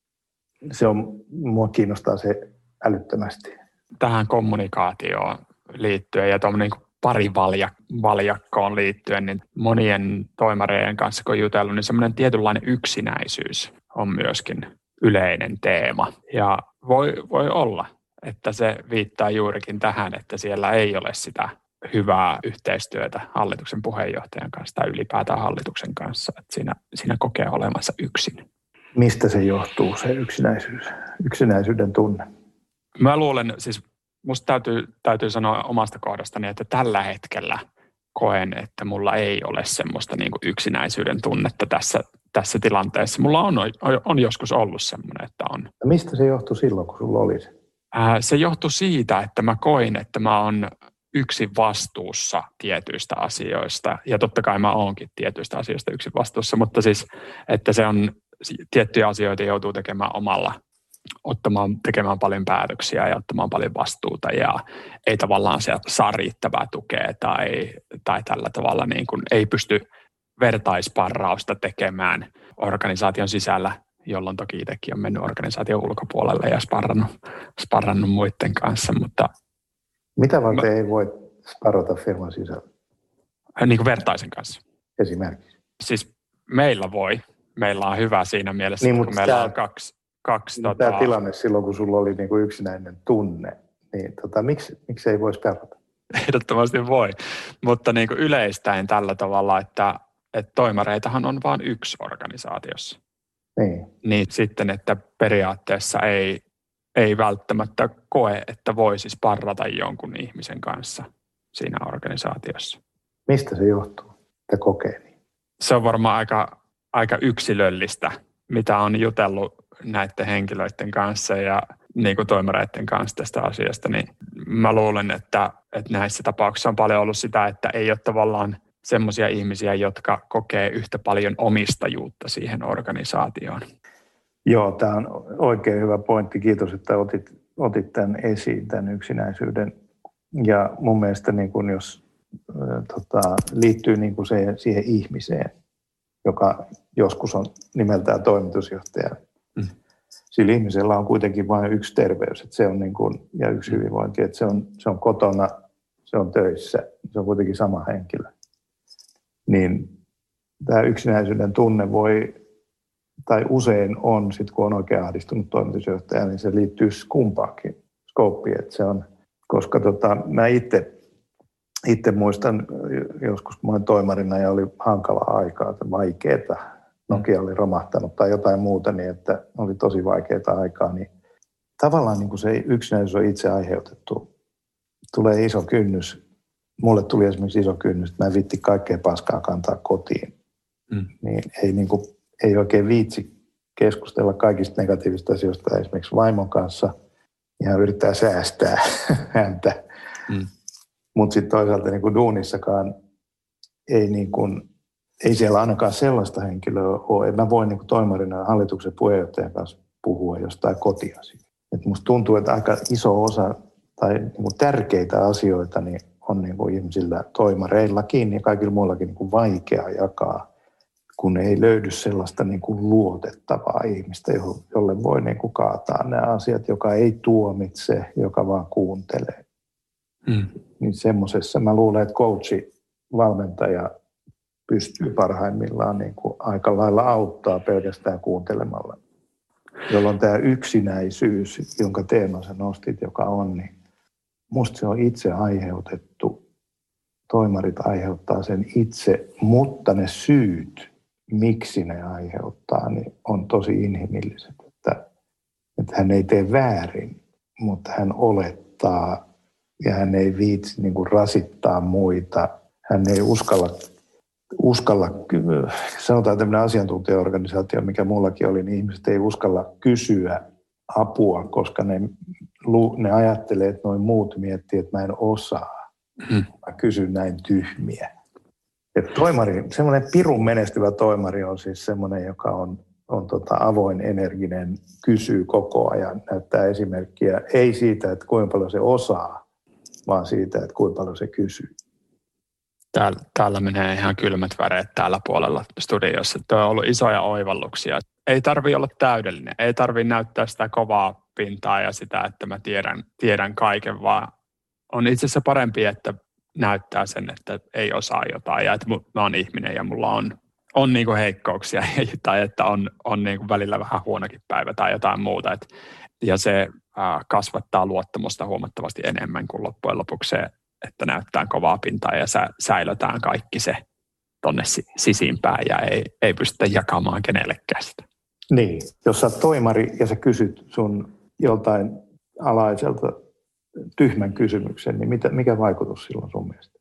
se on, mua kiinnostaa se älyttömästi. Tähän kommunikaatioon liittyen ja tuommoinen niin parivaljakkoon liittyen, niin monien toimareiden kanssa kun on jutellut, niin semmoinen tietynlainen yksinäisyys on myöskin yleinen teema. Ja voi, voi olla, että se viittaa juurikin tähän, että siellä ei ole sitä hyvää yhteistyötä hallituksen puheenjohtajan kanssa tai ylipäätään hallituksen kanssa, että siinä, siinä kokee olemassa yksin. Mistä se johtuu, se yksinäisyys, yksinäisyyden tunne? Mä luulen, siis musta täytyy, täytyy sanoa omasta kohdastani, että tällä hetkellä koen, että mulla ei ole semmoista niin kuin yksinäisyyden tunnetta tässä, tässä tilanteessa. Mulla on, on joskus ollut semmoinen, että on. Ja mistä se johtui silloin, kun sulla oli se? Se johtui siitä, että mä koin, että mä oon yksin vastuussa tietyistä asioista. Ja totta kai mä oonkin tietyistä asioista yksin vastuussa, mutta siis, että se on tiettyjä asioita joutuu tekemään omalla, ottamaan, tekemään paljon päätöksiä ja ottamaan paljon vastuuta ja ei tavallaan se saa riittävää tukea tai, tai tällä tavalla niin kuin ei pysty vertaisparrausta tekemään organisaation sisällä, jolloin toki itsekin on mennyt organisaation ulkopuolelle ja sparrannut, sparrannut muiden kanssa. Mutta mitä varten mä, ei voi sparrata firman sisällä? Niin kuin vertaisen kanssa. Esimerkiksi. Siis meillä voi. Meillä on hyvä siinä mielessä, niin, kun meillä tämä, on kaksi... kaksi tämä tota... tilanne silloin, kun sulla oli niin kuin yksinäinen tunne, niin tota, miksi, miksi ei voisi sparrata? Ehdottomasti voi, mutta niin kuin yleistäen tällä tavalla, että, että toimareitahan on vain yksi organisaatiossa. Niin. Niin sitten, että periaatteessa ei, ei välttämättä koe, että voisi sparrata jonkun ihmisen kanssa siinä organisaatiossa. Mistä se johtuu, että kokee niin? Se on varmaan aika, aika yksilöllistä, mitä on jutellut näiden henkilöiden kanssa ja niin kuin toimareiden kanssa tästä asiasta, niin mä luulen, että, että näissä tapauksissa on paljon ollut sitä, että ei ole tavallaan semmoisia ihmisiä, jotka kokee yhtä paljon omistajuutta siihen organisaatioon. Joo, tämä on oikein hyvä pointti. Kiitos, että otit, otit tämän esiin, tämän yksinäisyyden. Ja mun mielestä niin kun jos äh, tota, liittyy niin kun se, siihen ihmiseen, joka joskus on nimeltään toimitusjohtaja, mm. sillä ihmisellä on kuitenkin vain yksi terveys, että se on niin kun, ja yksi hyvinvointi, että se on, se on kotona, se on töissä, se on kuitenkin sama henkilö. Niin tämä yksinäisyyden tunne voi, tai usein on, sit kun on oikein ahdistunut toimitusjohtaja, niin se liittyy kumpaakin skooppiin. Että se on, koska tota, mä itse, itse muistan joskus, kun mä olin toimarina ja oli hankalaa aikaa, vaikeeta. Nokia oli romahtanut tai jotain muuta, niin että oli tosi vaikeaa aikaa. Niin tavallaan niin kuin se yksinäisyys on itse aiheutettu. Tulee iso kynnys mulle tuli esimerkiksi iso kynnys, että mä en viitti kaikkea paskaa kantaa kotiin. Mm. Niin ei, niin kuin, ei oikein viitsi keskustella kaikista negatiivista asioista esimerkiksi vaimon kanssa. Ihan yrittää säästää häntä. Mm. Mutta sitten toisaalta niin kuin duunissakaan ei, niin kuin, ei siellä ainakaan sellaista henkilöä ole. En mä voi niin kuin toimarina ja hallituksen puheenjohtajan kanssa puhua jostain kotiasioista. Et musta tuntuu, että aika iso osa tai niin kuin tärkeitä asioita niin on niin kuin ihmisillä toimareillakin ja kaikilla muillakin niin kuin vaikea jakaa, kun ei löydy sellaista niin kuin luotettavaa ihmistä, jolle voi niin kuin kaataa nämä asiat, joka ei tuomitse, joka vaan kuuntelee. Mm. Niin semmoisessa mä luulen, että coachi, valmentaja pystyy parhaimmillaan niin kuin aika lailla auttaa pelkästään kuuntelemalla. Jolloin tämä yksinäisyys, jonka teeman sä nostit, joka on, niin musta se on itse aiheutettu. Toimarit aiheuttaa sen itse, mutta ne syyt, miksi ne aiheuttaa, niin on tosi inhimilliset. Että, että hän ei tee väärin, mutta hän olettaa ja hän ei viitsi niin kuin rasittaa muita. Hän ei uskalla, uskalla, sanotaan tämmöinen asiantuntijaorganisaatio, mikä mullakin oli, niin ihmiset ei uskalla kysyä apua, koska ne, ne ajattelee, että noin muut miettii, että mä en osaa. Hmm. Mä kysyn näin tyhmiä. Et toimari, semmoinen pirun menestyvä toimari on siis semmoinen, joka on, on tota avoin, energinen, kysyy koko ajan, näyttää esimerkkiä, ei siitä, että kuinka paljon se osaa, vaan siitä, että kuinka paljon se kysyy. Täällä, täällä menee ihan kylmät väreet täällä puolella studiossa. Tuo on ollut isoja oivalluksia. Ei tarvitse olla täydellinen, ei tarvitse näyttää sitä kovaa pintaa ja sitä, että mä tiedän, tiedän kaiken, vaan on itse asiassa parempi, että näyttää sen, että ei osaa jotain ja että mä oon ihminen ja mulla on, on niinku heikkouksia tai että on, on niinku välillä vähän huonokin päivä tai jotain muuta. Et, ja se äh, kasvattaa luottamusta huomattavasti enemmän kuin loppujen lopuksi se, että näyttää kovaa pintaa ja sä, säilötään kaikki se tonne sisimpään ja ei, ei pystytä jakamaan kenellekään sitä. Niin, jos sä oot toimari ja sä kysyt sun joltain alaiselta tyhmän kysymyksen, niin mitä, mikä vaikutus silloin sun mielestä?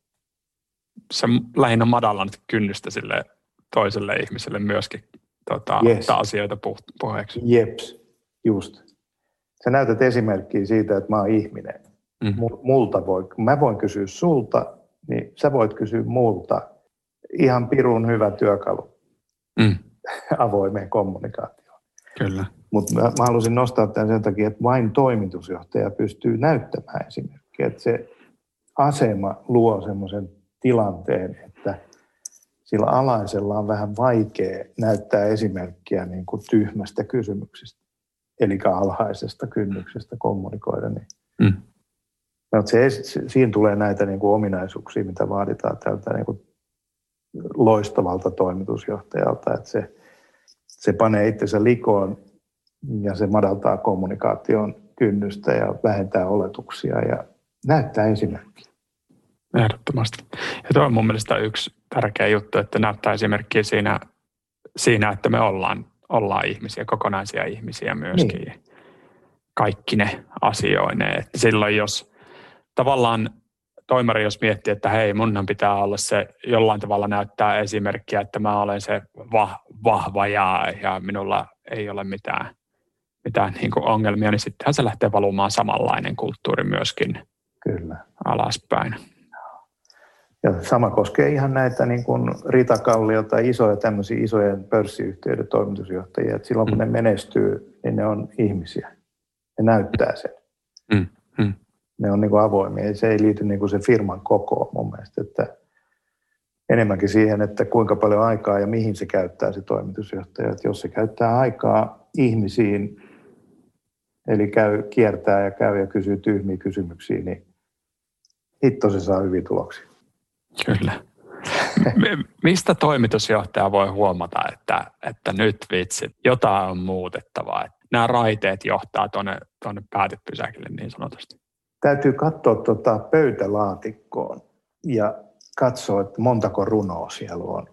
Se lähinnä madallaan kynnystä sille toiselle ihmiselle myöskin tota, yes. ottaa asioita puheeksi. Jeps, just. Sä näytät esimerkkiä siitä, että mä oon ihminen. Mm. Multa voi, mä voin kysyä sulta, niin sä voit kysyä multa. Ihan pirun hyvä työkalu mm. avoimeen kommunikaatioon. Kyllä. Mutta mä, mä halusin nostaa tämän sen takia, että vain toimitusjohtaja pystyy näyttämään esimerkkiä. Että se asema luo semmoisen tilanteen, että sillä alaisella on vähän vaikea näyttää esimerkkiä niin kuin tyhmästä kysymyksestä, eli alhaisesta kynnyksestä kommunikoida. Niin. Mm. Se, siinä tulee näitä niin kuin ominaisuuksia, mitä vaaditaan tältä niin kuin loistavalta toimitusjohtajalta, että se, se panee itsensä likoon ja se madaltaa kommunikaation kynnystä ja vähentää oletuksia ja näyttää esimerkkiä. Ehdottomasti. Ja tuo on mun mielestä yksi tärkeä juttu, että näyttää esimerkkiä siinä, siinä että me ollaan, ollaan ihmisiä, kokonaisia ihmisiä myöskin. Niin. Kaikki ne asioineen. Että silloin jos tavallaan toimari, jos miettii, että hei, munhan pitää olla se jollain tavalla näyttää esimerkkiä, että mä olen se vah, vahva ja, ja minulla ei ole mitään, mitään niin kuin ongelmia, niin sittenhän se lähtee valumaan samanlainen kulttuuri myöskin Kyllä. alaspäin. Ja sama koskee ihan näitä niin kuin Rita Kallio tai isoja tämmöisiä isojen pörssiyhtiöiden toimitusjohtajia, että silloin kun mm. ne menestyy, niin ne on ihmisiä. Ne näyttää sen. Mm. Mm. Ne on niin kuin avoimia. Se ei liity niin kuin se firman kokoon mun mielestä, että enemmänkin siihen, että kuinka paljon aikaa ja mihin se käyttää se toimitusjohtaja. Että jos se käyttää aikaa ihmisiin, eli käy, kiertää ja käy ja kysyy tyhmiä kysymyksiä, niin hitto se saa hyviä tuloksia. Kyllä. Mistä toimitusjohtaja voi huomata, että, että nyt vitsit, jotain on muutettavaa? Nämä raiteet johtaa tuonne, tuonne päätepysäkille niin sanotusti. Täytyy katsoa tuota pöytälaatikkoon ja katsoa, että montako runoa siellä on.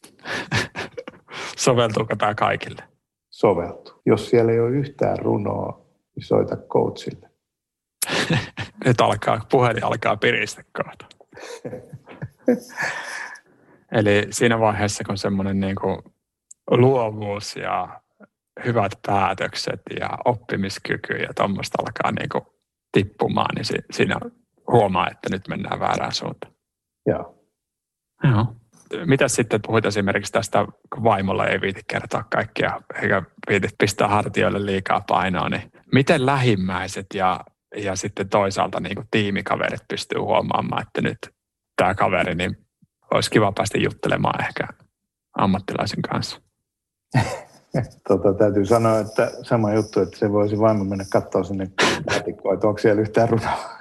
Soveltuuko tämä kaikille? Soveltuu. Jos siellä ei ole yhtään runoa, niin soita coachille. Nyt alkaa, puhelin alkaa piristä kohta. Eli siinä vaiheessa, kun semmoinen niin kuin luovuus ja hyvät päätökset ja oppimiskyky ja tuommoista alkaa niin kuin tippumaan, niin si- siinä huomaa, että nyt mennään väärään suuntaan. Joo. Joo. Mitä sitten puhuit esimerkiksi tästä, kun vaimolla ei viiti kertoa kaikkia, eikä viiti pistää hartioille liikaa painoa, niin miten lähimmäiset ja, ja sitten toisaalta niin kuin tiimikaverit pystyy huomaamaan, että nyt tämä kaveri, niin olisi kiva päästä juttelemaan ehkä ammattilaisen kanssa? Tota, täytyy sanoa, että sama juttu, että se voisi vaimo mennä katsoa sinne laatikkoon, että onko siellä yhtään runoa.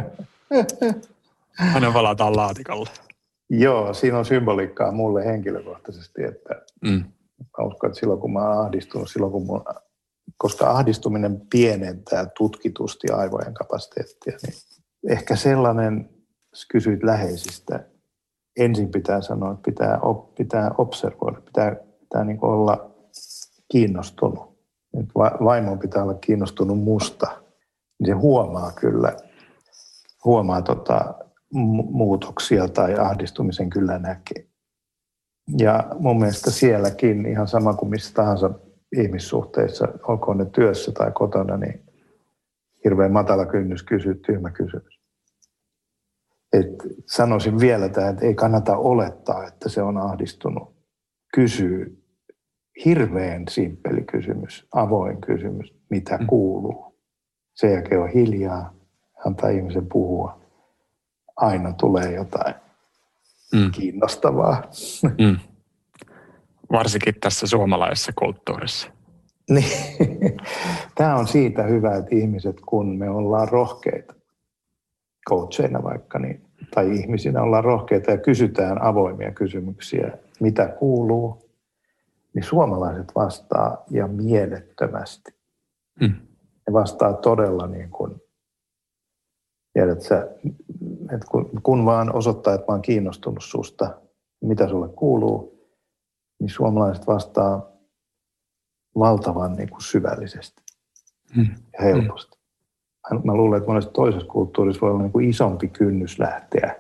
Aina valataan laatikolla. Joo, siinä on symboliikkaa mulle henkilökohtaisesti, että mm. mä uskon, että silloin kun mä oon ahdistunut, silloin kun mulla, koska ahdistuminen pienentää tutkitusti aivojen kapasiteettia, niin ehkä sellainen, jos kysyit läheisistä, ensin pitää sanoa, että pitää, op, pitää observoida, pitää, pitää niin kuin olla kiinnostunut. Vaimon pitää olla kiinnostunut musta, niin se huomaa kyllä, huomaa tota, muutoksia tai ahdistumisen kyllä näkee. Ja mun mielestä sielläkin ihan sama kuin missä tahansa ihmissuhteissa, olkoon ne työssä tai kotona, niin hirveän matala kynnys kysyä tyhmä kysymys. Et sanoisin vielä tähän, että ei kannata olettaa, että se on ahdistunut. Kysyy hirveän simppeli kysymys, avoin kysymys, mitä mm. kuuluu. Sen jälkeen on hiljaa, antaa ihmisen puhua. Aina tulee jotain mm. kiinnostavaa. Mm. Varsinkin tässä suomalaisessa kulttuurissa. Niin. Tämä on siitä hyvä, että ihmiset, kun me ollaan rohkeita, coacheina vaikka, niin, tai ihmisinä ollaan rohkeita ja kysytään avoimia kysymyksiä, mitä kuuluu, niin suomalaiset vastaa ja mielettömästi. Mm. Ne vastaa todella niin kuin, tiedät sä, että kun, kun vaan osoittaa, että mä oon kiinnostunut susta, mitä sulle kuuluu, niin suomalaiset vastaa valtavan niin kuin syvällisesti mm. ja helposti. Mm. Mä luulen, että monessa toisessa kulttuurissa voi olla niin kuin isompi kynnys lähteä,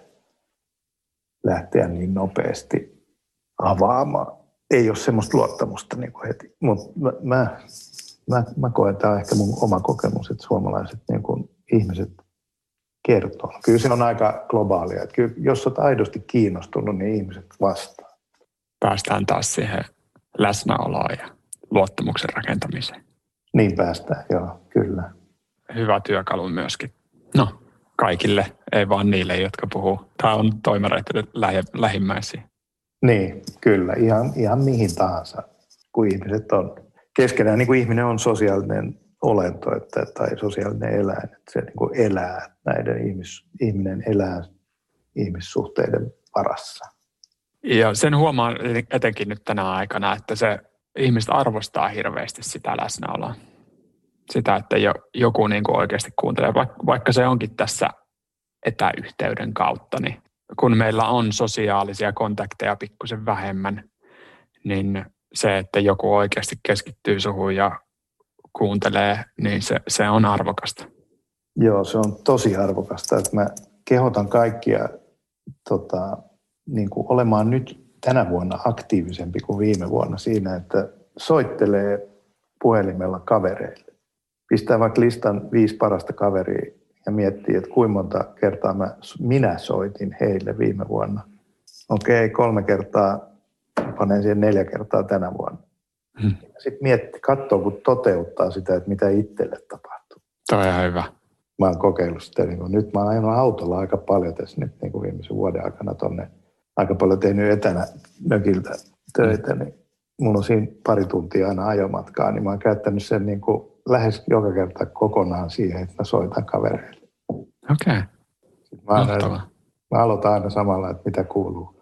lähteä niin nopeasti avaamaan. Ei ole semmoista luottamusta niin kuin heti, mutta mä, mä, mä, mä koen, että tämä on ehkä mun oma kokemus, että suomalaiset niin kuin ihmiset kertoo. Kyllä se on aika globaalia. Että kyllä, jos olet aidosti kiinnostunut, niin ihmiset vastaa. Päästään taas siihen läsnäoloon ja luottamuksen rakentamiseen. Niin päästään, joo, kyllä. Hyvä työkalu myöskin. No, kaikille, ei vaan niille, jotka puhuu. Tämä on toimareiden lähimmäisiä. Niin, kyllä. Ihan, ihan mihin tahansa, kun ihmiset on keskenään. Niin kuin ihminen on sosiaalinen olento että, tai sosiaalinen eläin. Että se niin kuin elää, näiden ihmis, ihminen elää ihmissuhteiden varassa. Ja sen huomaan etenkin nyt tänä aikana, että se ihmiset arvostaa hirveästi sitä läsnäoloa. Sitä, että joku niin kuin oikeasti kuuntelee, vaikka se onkin tässä etäyhteyden kautta, niin kun meillä on sosiaalisia kontakteja pikkusen vähemmän, niin se, että joku oikeasti keskittyy suhun ja kuuntelee, niin se, se on arvokasta. Joo, se on tosi arvokasta. Että mä kehotan kaikkia tota, niin kuin olemaan nyt tänä vuonna aktiivisempi kuin viime vuonna siinä, että soittelee puhelimella kavereille. Pistää vaikka listan viisi parasta kaveria ja miettii, että kuinka monta kertaa mä, minä soitin heille viime vuonna. Okei, kolme kertaa, panen siihen neljä kertaa tänä vuonna. Hmm. Sitten miettii, katsoo, kun toteuttaa sitä, että mitä itselle tapahtuu. Tämä on ihan hyvä. Mä oon kokeillut sitä. Niin kun, nyt mä oon ajanut autolla aika paljon tässä nyt niin kuin viimeisen vuoden aikana tonne. Aika paljon tehnyt etänä mökiltä töitä, niin mulla on siinä pari tuntia aina ajomatkaa, niin mä oon käyttänyt sen niin kuin lähes joka kerta kokonaan siihen, että mä soitan kavereille. Okei. Okay. Mä, mä aloitan aina samalla, että mitä kuuluu.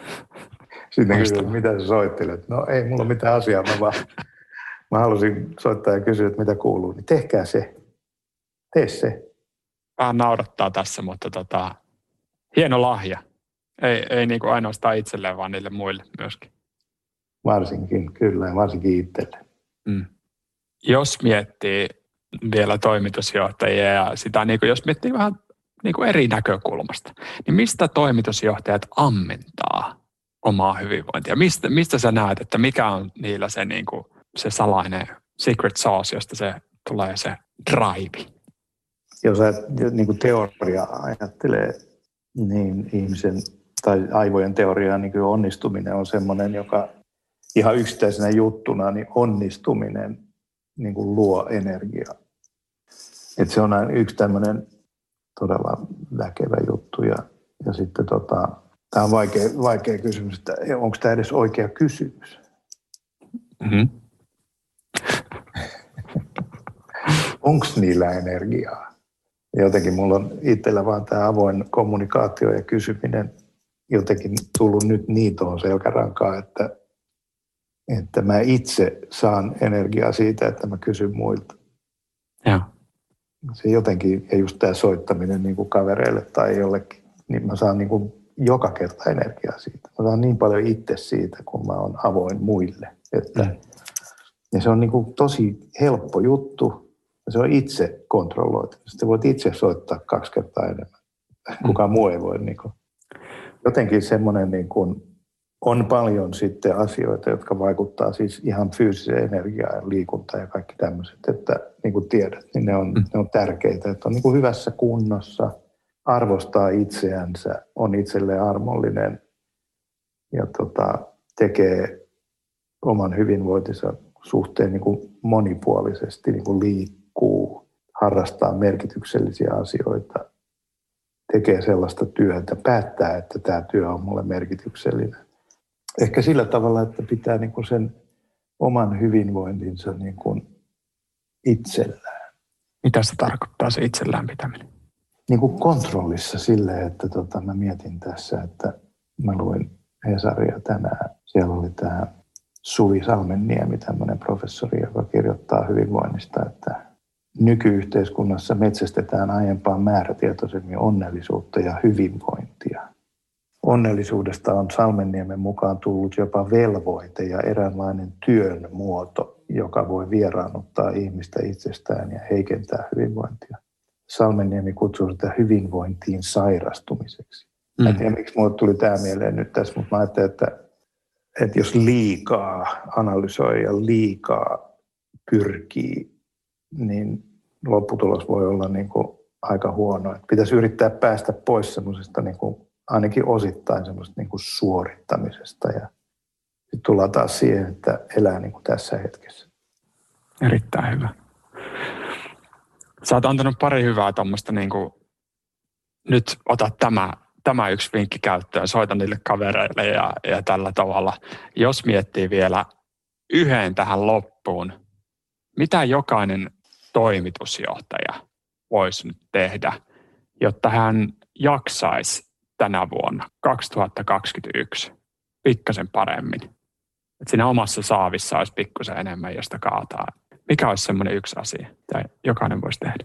Sitten kysyy, mitä sä soittelet. No ei mulla ole mitään asiaa, mä vaan mä halusin soittaa ja kysyä, että mitä kuuluu. Niin tehkää se. Tee se. Vähän naurattaa tässä, mutta tota, hieno lahja. Ei, ei niin kuin ainoastaan itselleen, vaan niille muille myöskin. Varsinkin, kyllä, ja varsinkin itselle. Mm. Jos miettii vielä toimitusjohtajia ja sitä, niin kuin jos miettii vähän niin kuin eri näkökulmasta. Niin mistä toimitusjohtajat ammentaa omaa hyvinvointia? Mistä, mistä sä näet, että mikä on niillä se, niin kuin, se salainen secret sauce, josta se tulee se drive? Jos niin kuin teoria ajattelee, niin ihmisen tai aivojen teoriaa niin kuin onnistuminen on semmoinen, joka ihan yksittäisenä juttuna, niin onnistuminen niin kuin luo energiaa. Et se on yksi tämmöinen todella väkevä juttu. Ja, ja sitten tota, tämä on vaikea, vaikea kysymys, että onko tämä edes oikea kysymys? Mm-hmm. Onko niillä energiaa? Ja jotenkin mulla on itsellä vaan tämä avoin kommunikaatio ja kysyminen jotenkin tullut nyt niin tuohon selkärankaan, että, että mä itse saan energiaa siitä, että mä kysyn muilta. Ja. Se jotenkin, ja just tämä soittaminen niin kuin kavereille tai jollekin, niin mä saan niin kuin joka kerta energiaa siitä. Mä saan niin paljon itse siitä, kun mä oon avoin muille. Että, mm. Ja se on niin kuin tosi helppo juttu, ja se on itse kontrolloitu. Sitten voit itse soittaa kaksi kertaa enemmän. Kukaan mm. muu ei voi. Niin kuin. Jotenkin semmoinen niin kuin, on paljon sitten asioita, jotka vaikuttaa siis ihan fyysiseen energiaan ja liikuntaan ja kaikki tämmöiset, että niin kuin tiedät, niin ne on, mm. ne on tärkeitä, että on niin kuin hyvässä kunnossa, arvostaa itseänsä, on itselleen armollinen ja tota, tekee oman hyvinvointinsa suhteen niin kuin monipuolisesti, niin kuin liikkuu, harrastaa merkityksellisiä asioita, tekee sellaista työtä, päättää, että tämä työ on mulle merkityksellinen. Ehkä sillä tavalla, että pitää niin kuin sen oman hyvinvointinsa niin kuin itsellään. Mitä se tarkoittaa, se itsellään pitäminen? Niin kuin kontrollissa silleen, että tota, mä mietin tässä, että mä luin Hesaria tänään. Siellä oli tämä Suvi Salmenniemi, tämmöinen professori, joka kirjoittaa hyvinvoinnista, että nykyyhteiskunnassa metsästetään aiempaa määrätietoisemmin onnellisuutta ja hyvinvointia. Onnellisuudesta on Salmenniemen mukaan tullut jopa velvoite ja eräänlainen työn muoto, joka voi vieraannuttaa ihmistä itsestään ja heikentää hyvinvointia. Salmenniemi kutsuu sitä hyvinvointiin sairastumiseksi. Mm. En tiedä, miksi minulle tuli tämä mieleen nyt tässä, mutta mä ajattelin, että, että jos liikaa analysoi ja liikaa pyrkii, niin lopputulos voi olla niin kuin aika huono. Että pitäisi yrittää päästä pois semmoisesta niin kuin ainakin osittain semmoista niin kuin suorittamisesta ja sitten tullaan taas siihen, että elää niin kuin tässä hetkessä. Erittäin hyvä. Sä oot antanut pari hyvää tuommoista, niin kuin, nyt ota tämä, tämä yksi vinkki käyttöön, soita niille kavereille ja, ja tällä tavalla. Jos miettii vielä yhden tähän loppuun, mitä jokainen toimitusjohtaja voisi nyt tehdä, jotta hän jaksaisi tänä vuonna kaksituhattakaksikymmentäyksi pikkasen paremmin. Että siinä omassa saavissa olisi pikkusen enemmän, josta kaataa. Mikä olisi semmoinen yksi asia, mitä jokainen voisi tehdä?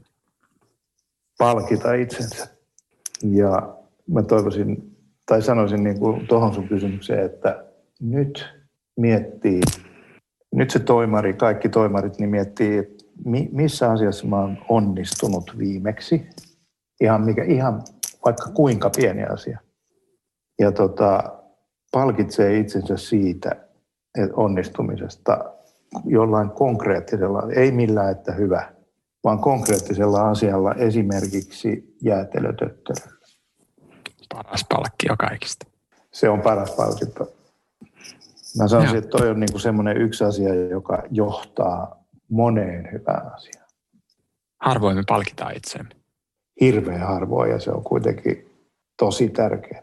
Palkita itsensä. Ja mä toivoisin, tai sanoisin niin kuin tuohon sun kysymykseen, että nyt miettii, nyt se toimari, kaikki toimarit, niin miettii, että missä asiassa mä oon onnistunut viimeksi. Ihan, mikä, ihan vaikka kuinka pieni asia. Ja tota, palkitsee itsensä siitä että onnistumisesta jollain konkreettisella, ei millään, että hyvä, vaan konkreettisella asialla, esimerkiksi jäätelötötteröllä. Paras palkkio kaikista. Se on paras palkinto. Mä sanoisin, että toi on niinku semmoinen yksi asia, joka johtaa moneen hyvään asiaan. Harvoin me palkitaan itseämme. Hirveän harvoin, ja se on kuitenkin tosi tärkeää.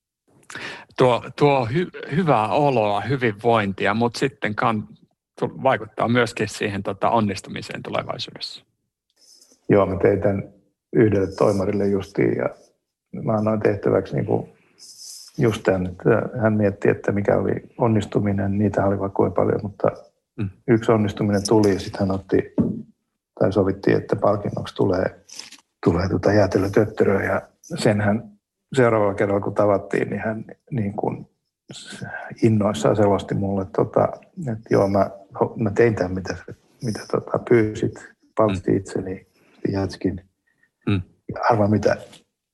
Tuo, tuo hy, hyvää oloa, hyvinvointia, mutta sitten kan, vaikuttaa myöskin siihen tota, onnistumiseen tulevaisuudessa. Joo, mä tein tämän yhdelle toimarille justiin, ja mä annoin tehtäväksi niin kuin just tämän, että hän mietti, että mikä oli onnistuminen, niitä oli vaikka kuinka paljon, mutta mm. yksi onnistuminen tuli, ja sitten hän otti, tai sovittiin, että palkinnoksi tulee, tulee tuota jäätelötötteröä, ja sen hän seuraavalla kerralla, kun tavattiin, niin hän niin kuin innoissaan selosti mulle, että, tota, että joo, mä, mä tein tämän, mitä, mitä tota, pyysit, palkitsin mm. itseni, jätskin. Mm. Ja arvaa mitä,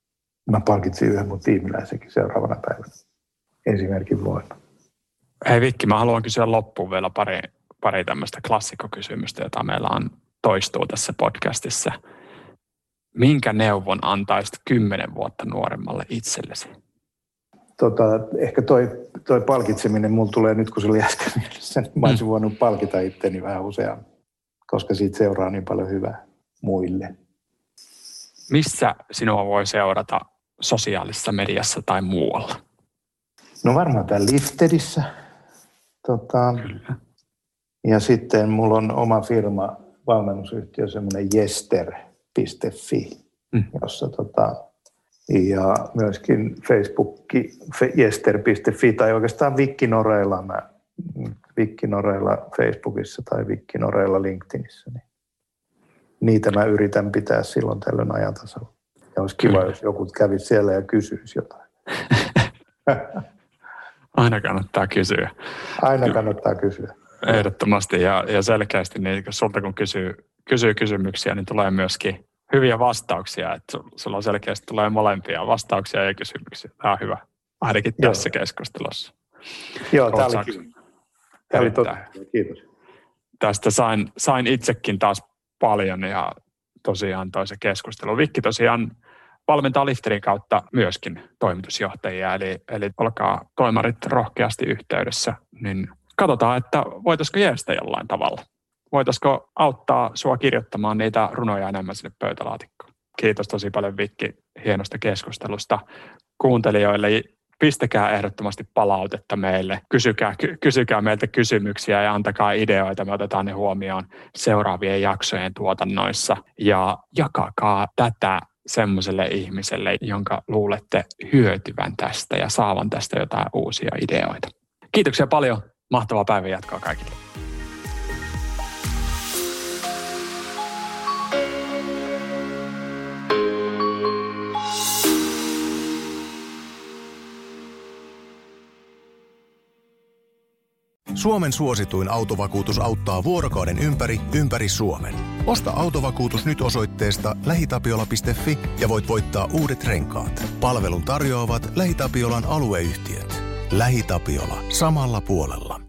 Mä palkitsin yhden mun tiimiläisenkin seuraavana päivänä esimerkin voima. Hei Vikki, mä haluan kysyä loppuun vielä pari, pari tämmöistä klassikkokysymystä, jota meillä on toistuu tässä podcastissa. Minkä neuvon antaisit kymmenen vuotta nuoremmalle itsellesi? Tota, ehkä toi, toi palkitseminen mulla tulee nyt, kun se oli äsken mielessä, niin mä olisin mm. voinut palkita itteni vähän useammin, koska siitä seuraa niin paljon hyvää muille. Missä sinua voi seurata sosiaalisessa mediassa tai muualla? No varmaan täällä Liftedissä. Tota, Kyllä. Ja sitten mulla on oma firma, valmennusyhtiö, semmoinen jester piste fi, mm. jossa tota, ja myöskin Facebook, jester piste fi, tai oikeastaan Vikki Noreilla, mä, Vikki Noreilla Facebookissa tai Vikki Noreilla LinkedInissä. Niin niitä mä yritän pitää silloin tällöin ajan tasalla. Ja olisi kiva, Kyllä. jos joku kävisi siellä ja kysyisi jotain. Aina kannattaa kysyä. Aina kannattaa kysyä. Ehdottomasti ja, ja selkeästi, niin sulta kun kysyy, kysyy kysymyksiä, niin tulee myöskin hyviä vastauksia. Että sulla selkeästi tulee molempia vastauksia ja kysymyksiä. Tämä on hyvä, ainakin Joo. tässä keskustelussa. Joo, tämä oli kiva. Tämä oli totta. Kiitos. Tästä sain, sain itsekin taas paljon ja tosiaan toisen keskustelun. Vikki tosiaan valmentaa Lifterin kautta myöskin toimitusjohtajia, eli, eli olkaa toimarit rohkeasti yhteydessä, niin katsotaan, että voitaisiko jeestä jollain tavalla. Voitaisiko auttaa sua kirjoittamaan niitä runoja enemmän sinne pöytälaatikkoon. Kiitos tosi paljon Vikki hienosta keskustelusta. Kuuntelijoille pistäkää ehdottomasti palautetta meille. Kysykää, ky- kysykää meiltä kysymyksiä ja antakaa ideoita. Me otetaan ne huomioon seuraavien jaksojen tuotannoissa. Ja jakakaa tätä semmoiselle ihmiselle, jonka luulette hyötyvän tästä ja saavan tästä jotain uusia ideoita. Kiitoksia paljon. Mahtavaa päivän jatkoa kaikille. Suomen suosituin autovakuutus auttaa vuorokauden ympäri, ympäri Suomen. Osta autovakuutus nyt osoitteesta lähitapiola piste fi ja voit voittaa uudet renkaat. Palvelun tarjoavat LähiTapiolan alueyhtiöt. LähiTapiola. Samalla puolella.